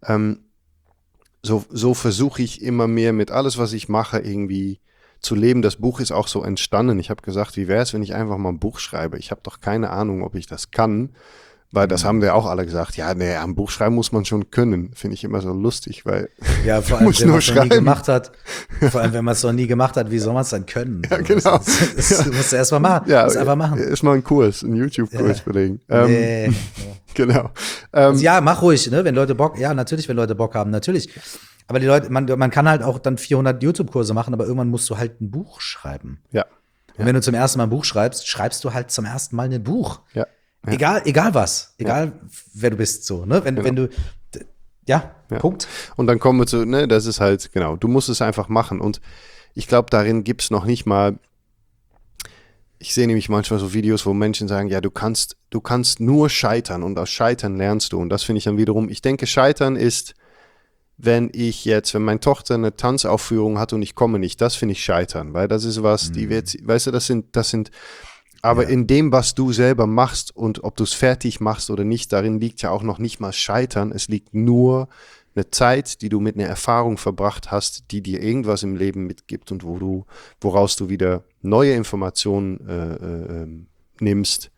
so versuche ich immer mehr mit alles, was ich mache, irgendwie zu leben. Das Buch ist auch so entstanden. Ich habe gesagt, wie wäre es, wenn ich einfach mal ein Buch schreibe? Ich habe doch keine Ahnung, ob ich das kann. Weil das haben wir auch alle gesagt, am Buch schreiben muss man schon können. Finde ich immer so lustig, weil ja, vor allem, wenn man es noch nie gemacht hat, wie soll man es dann können? Ja, genau. Das musst du erst mal machen. Ja, einfach machen. Erstmal einen Kurs, einen YouTube-Kurs belegen. Genau. Also ja, mach ruhig, ne, wenn Leute Bock, ja, natürlich, wenn Leute Bock haben, natürlich. Aber die Leute, man kann halt auch dann 400 YouTube-Kurse machen, aber irgendwann musst du halt ein Buch schreiben. Ja. Und wenn du zum ersten Mal ein Buch schreibst, schreibst du halt zum ersten Mal ein Buch. Ja. Egal was, wer du bist, so, ne? Wenn du, Punkt. Und dann kommen wir zu, ne, das ist halt, genau, du musst es einfach machen. Und ich glaube, darin gibt es noch nicht mal, ich sehe nämlich manchmal so Videos, wo Menschen sagen, ja, du kannst nur scheitern und aus Scheitern lernst du. Und das finde ich dann wiederum, ich denke, Scheitern ist, wenn meine Tochter eine Tanzaufführung hat und ich komme nicht, das finde ich Scheitern, weil das ist was, die wird, weißt du, das sind aber in dem, was du selber machst und ob du es fertig machst oder nicht, darin liegt ja auch noch nicht mal Scheitern. Es liegt nur eine Zeit, die du mit einer Erfahrung verbracht hast, die dir irgendwas im Leben mitgibt und woraus du wieder neue Informationen nimmst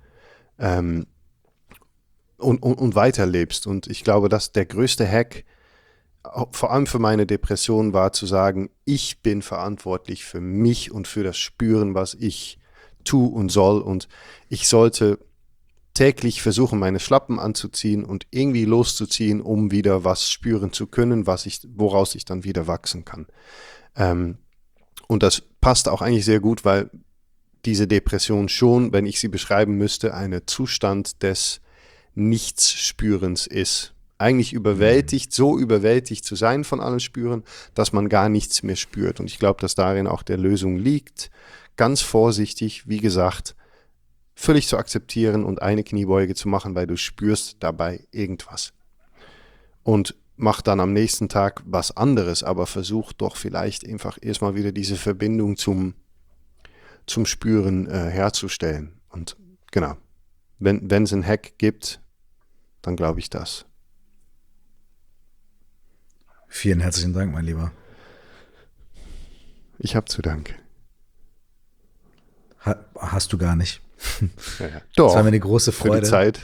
und weiterlebst. Und ich glaube, dass der größte Hack, vor allem für meine Depression, war zu sagen, ich bin verantwortlich für mich und für das Spüren, was ich tue und soll, und ich sollte täglich versuchen, meine Schlappen anzuziehen und irgendwie loszuziehen, um wieder was spüren zu können, woraus ich dann wieder wachsen kann. Und das passt auch eigentlich sehr gut, weil diese Depression schon, wenn ich sie beschreiben müsste, ein Zustand des Nichtsspürens ist. Eigentlich so überwältigt zu sein von allen Spüren, dass man gar nichts mehr spürt. Und ich glaube, dass darin auch der Lösung liegt, ganz vorsichtig, wie gesagt, völlig zu akzeptieren und eine Kniebeuge zu machen, weil du spürst dabei irgendwas. Und mach dann am nächsten Tag was anderes, aber versuch doch vielleicht einfach erstmal wieder diese Verbindung zum Spüren herzustellen. Und genau, wenn es einen Hack gibt, dann glaube ich das. Vielen herzlichen Dank, mein Lieber. Ich habe zu danken. Hast du gar nicht. Ja. Doch. Das war mir eine große Freude. Für die Zeit.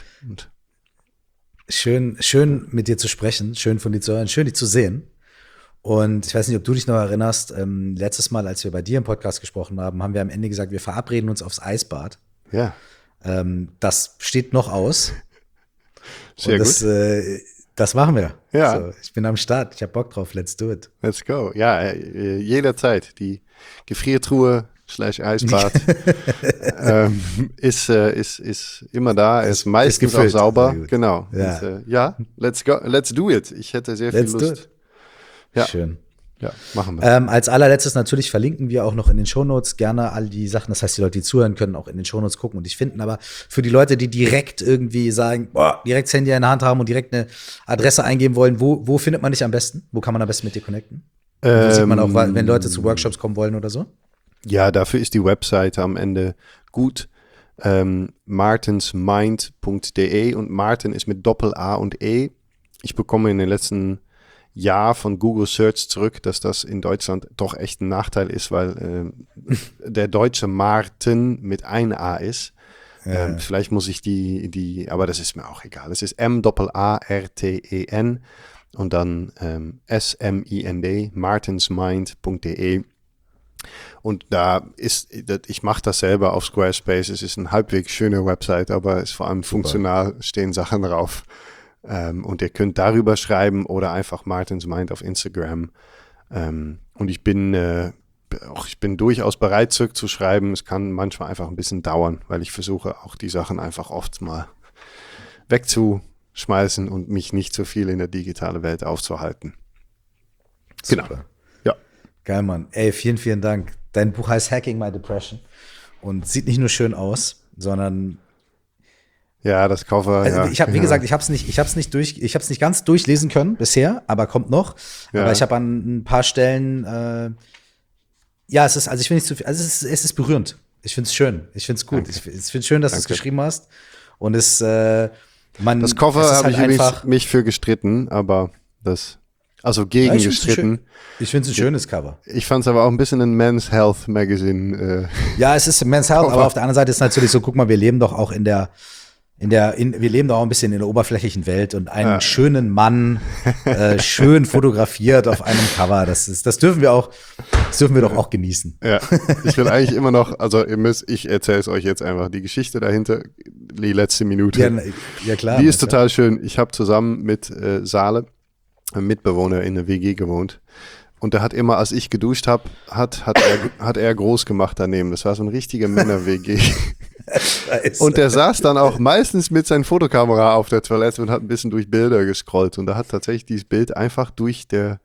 Schön mit dir zu sprechen, schön von dir zu hören, schön dich zu sehen. Und ich weiß nicht, ob du dich noch erinnerst, letztes Mal, als wir bei dir im Podcast gesprochen haben, haben wir am Ende gesagt, wir verabreden uns aufs Eisbad. Ja. Das steht noch aus. Sehr gut. Das machen wir. Ja. So, ich bin am Start. Ich habe Bock drauf. Let's do it. Let's go. Ja, jederzeit. Die Gefriertruhe /Eisbad ist immer da. Er ist meistens auch sauber. Genau. Ja, Und, let's go. Let's do it. Ich hätte sehr viel Lust. Ja. Schön. Ja, machen wir. Als allerletztes natürlich verlinken wir auch noch in den Shownotes gerne all die Sachen. Das heißt, die Leute, die zuhören, können auch in den Shownotes gucken und dich finden. Aber für die Leute, die direkt irgendwie sagen, direkt das Handy in der Hand haben und direkt eine Adresse eingeben wollen, wo findet man dich am besten? Wo kann man am besten mit dir connecten? Wo sieht man auch, wenn Leute zu Workshops kommen wollen oder so? Ja, dafür ist die Webseite am Ende gut. martensmind.de und Martin ist mit Doppel-A und E. Ich bekomme in den letzten Jahr von Google Search zurück, dass das in Deutschland doch echt ein Nachteil ist, weil der deutsche Martin mit ein A ist. Ja. Vielleicht muss ich aber das ist mir auch egal. Es ist MAARTEN und dann SMIND, martensmind.de. Und ich mache das selber auf Squarespace. Es ist eine halbwegs schöne Website, aber es ist vor allem funktional, stehen Sachen drauf. Und ihr könnt darüber schreiben oder einfach Martins Mind auf Instagram. Und ich bin durchaus bereit, zurückzuschreiben. Es kann manchmal einfach ein bisschen dauern, weil ich versuche auch die Sachen einfach oft mal wegzuschmeißen und mich nicht so viel in der digitalen Welt aufzuhalten. Super. Genau. Ja. Geil, Mann. Ey, vielen, vielen Dank. Dein Buch heißt Hacking My Depression und sieht nicht nur schön aus, sondern ja, das Cover. Also ich habe, wie gesagt, ich habe es nicht ganz durchlesen können bisher, aber kommt noch. Ja. Aber ich habe an ein paar Stellen, es ist, also ich finde nicht zu viel, also es ist berührend. Ich finde es schön, ich finde es gut. Danke. Ich finde es schön, dass du es geschrieben hast. Und das Cover habe ich mich für gestritten, aber gegen gestritten. Ich finde es ein schönes Cover. Ich fand es aber auch ein bisschen ein Men's Health Magazine. Ja, es ist Men's Health, aber auf der anderen Seite ist es natürlich so, guck mal, wir leben doch auch wir leben da auch ein bisschen in der oberflächlichen Welt und einen schönen Mann schön fotografiert auf einem Cover. Das dürfen wir doch auch genießen. Ja, ich will eigentlich immer noch, ich erzähle es euch jetzt einfach, die Geschichte dahinter, die letzte Minute. Ja klar. Die ist total schön. Ich habe zusammen mit Sale, einem Mitbewohner, in der WG gewohnt. Und der hat immer, als ich geduscht habe, hat er groß gemacht daneben. Das war so ein richtiger Männer-WG. Und der saß dann auch meistens mit seiner Fotokamera auf der Toilette und hat ein bisschen durch Bilder gescrollt. Und da hat tatsächlich dieses Bild einfach durch der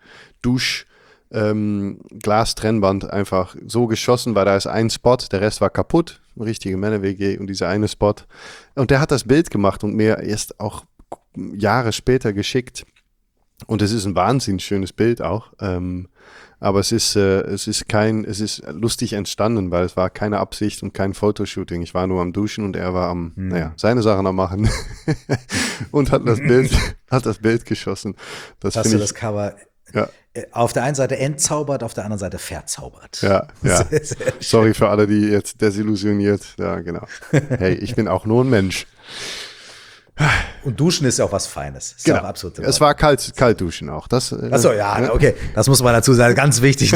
Glastrennwand einfach so geschossen, weil da ist ein Spot, der Rest war kaputt. Eine richtige Männer-WG und dieser eine Spot. Und der hat das Bild gemacht und mir erst auch Jahre später geschickt. Und es ist ein wahnsinnig schönes Bild auch. Aber es ist lustig entstanden, weil es war keine Absicht und kein Fotoshooting. Ich war nur am Duschen und er war am, seine Sachen am machen und hat das Bild geschossen. Hast du das Cover auf der einen Seite entzaubert, auf der anderen Seite verzaubert. Ja. Sorry für alle, die jetzt desillusioniert. Ja, genau. Hey, ich bin auch nur ein Mensch. Und Duschen ist ja auch was Feines. Ist genau. Ja auch absolut es war kalt duschen auch. Achso, ja, okay. Das muss man dazu sagen. Ganz wichtig.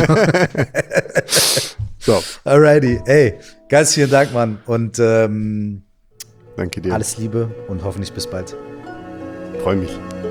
So. Alrighty. Ey, ganz vielen Dank, Mann. Und danke dir. Alles Liebe und hoffentlich bis bald. Freue mich.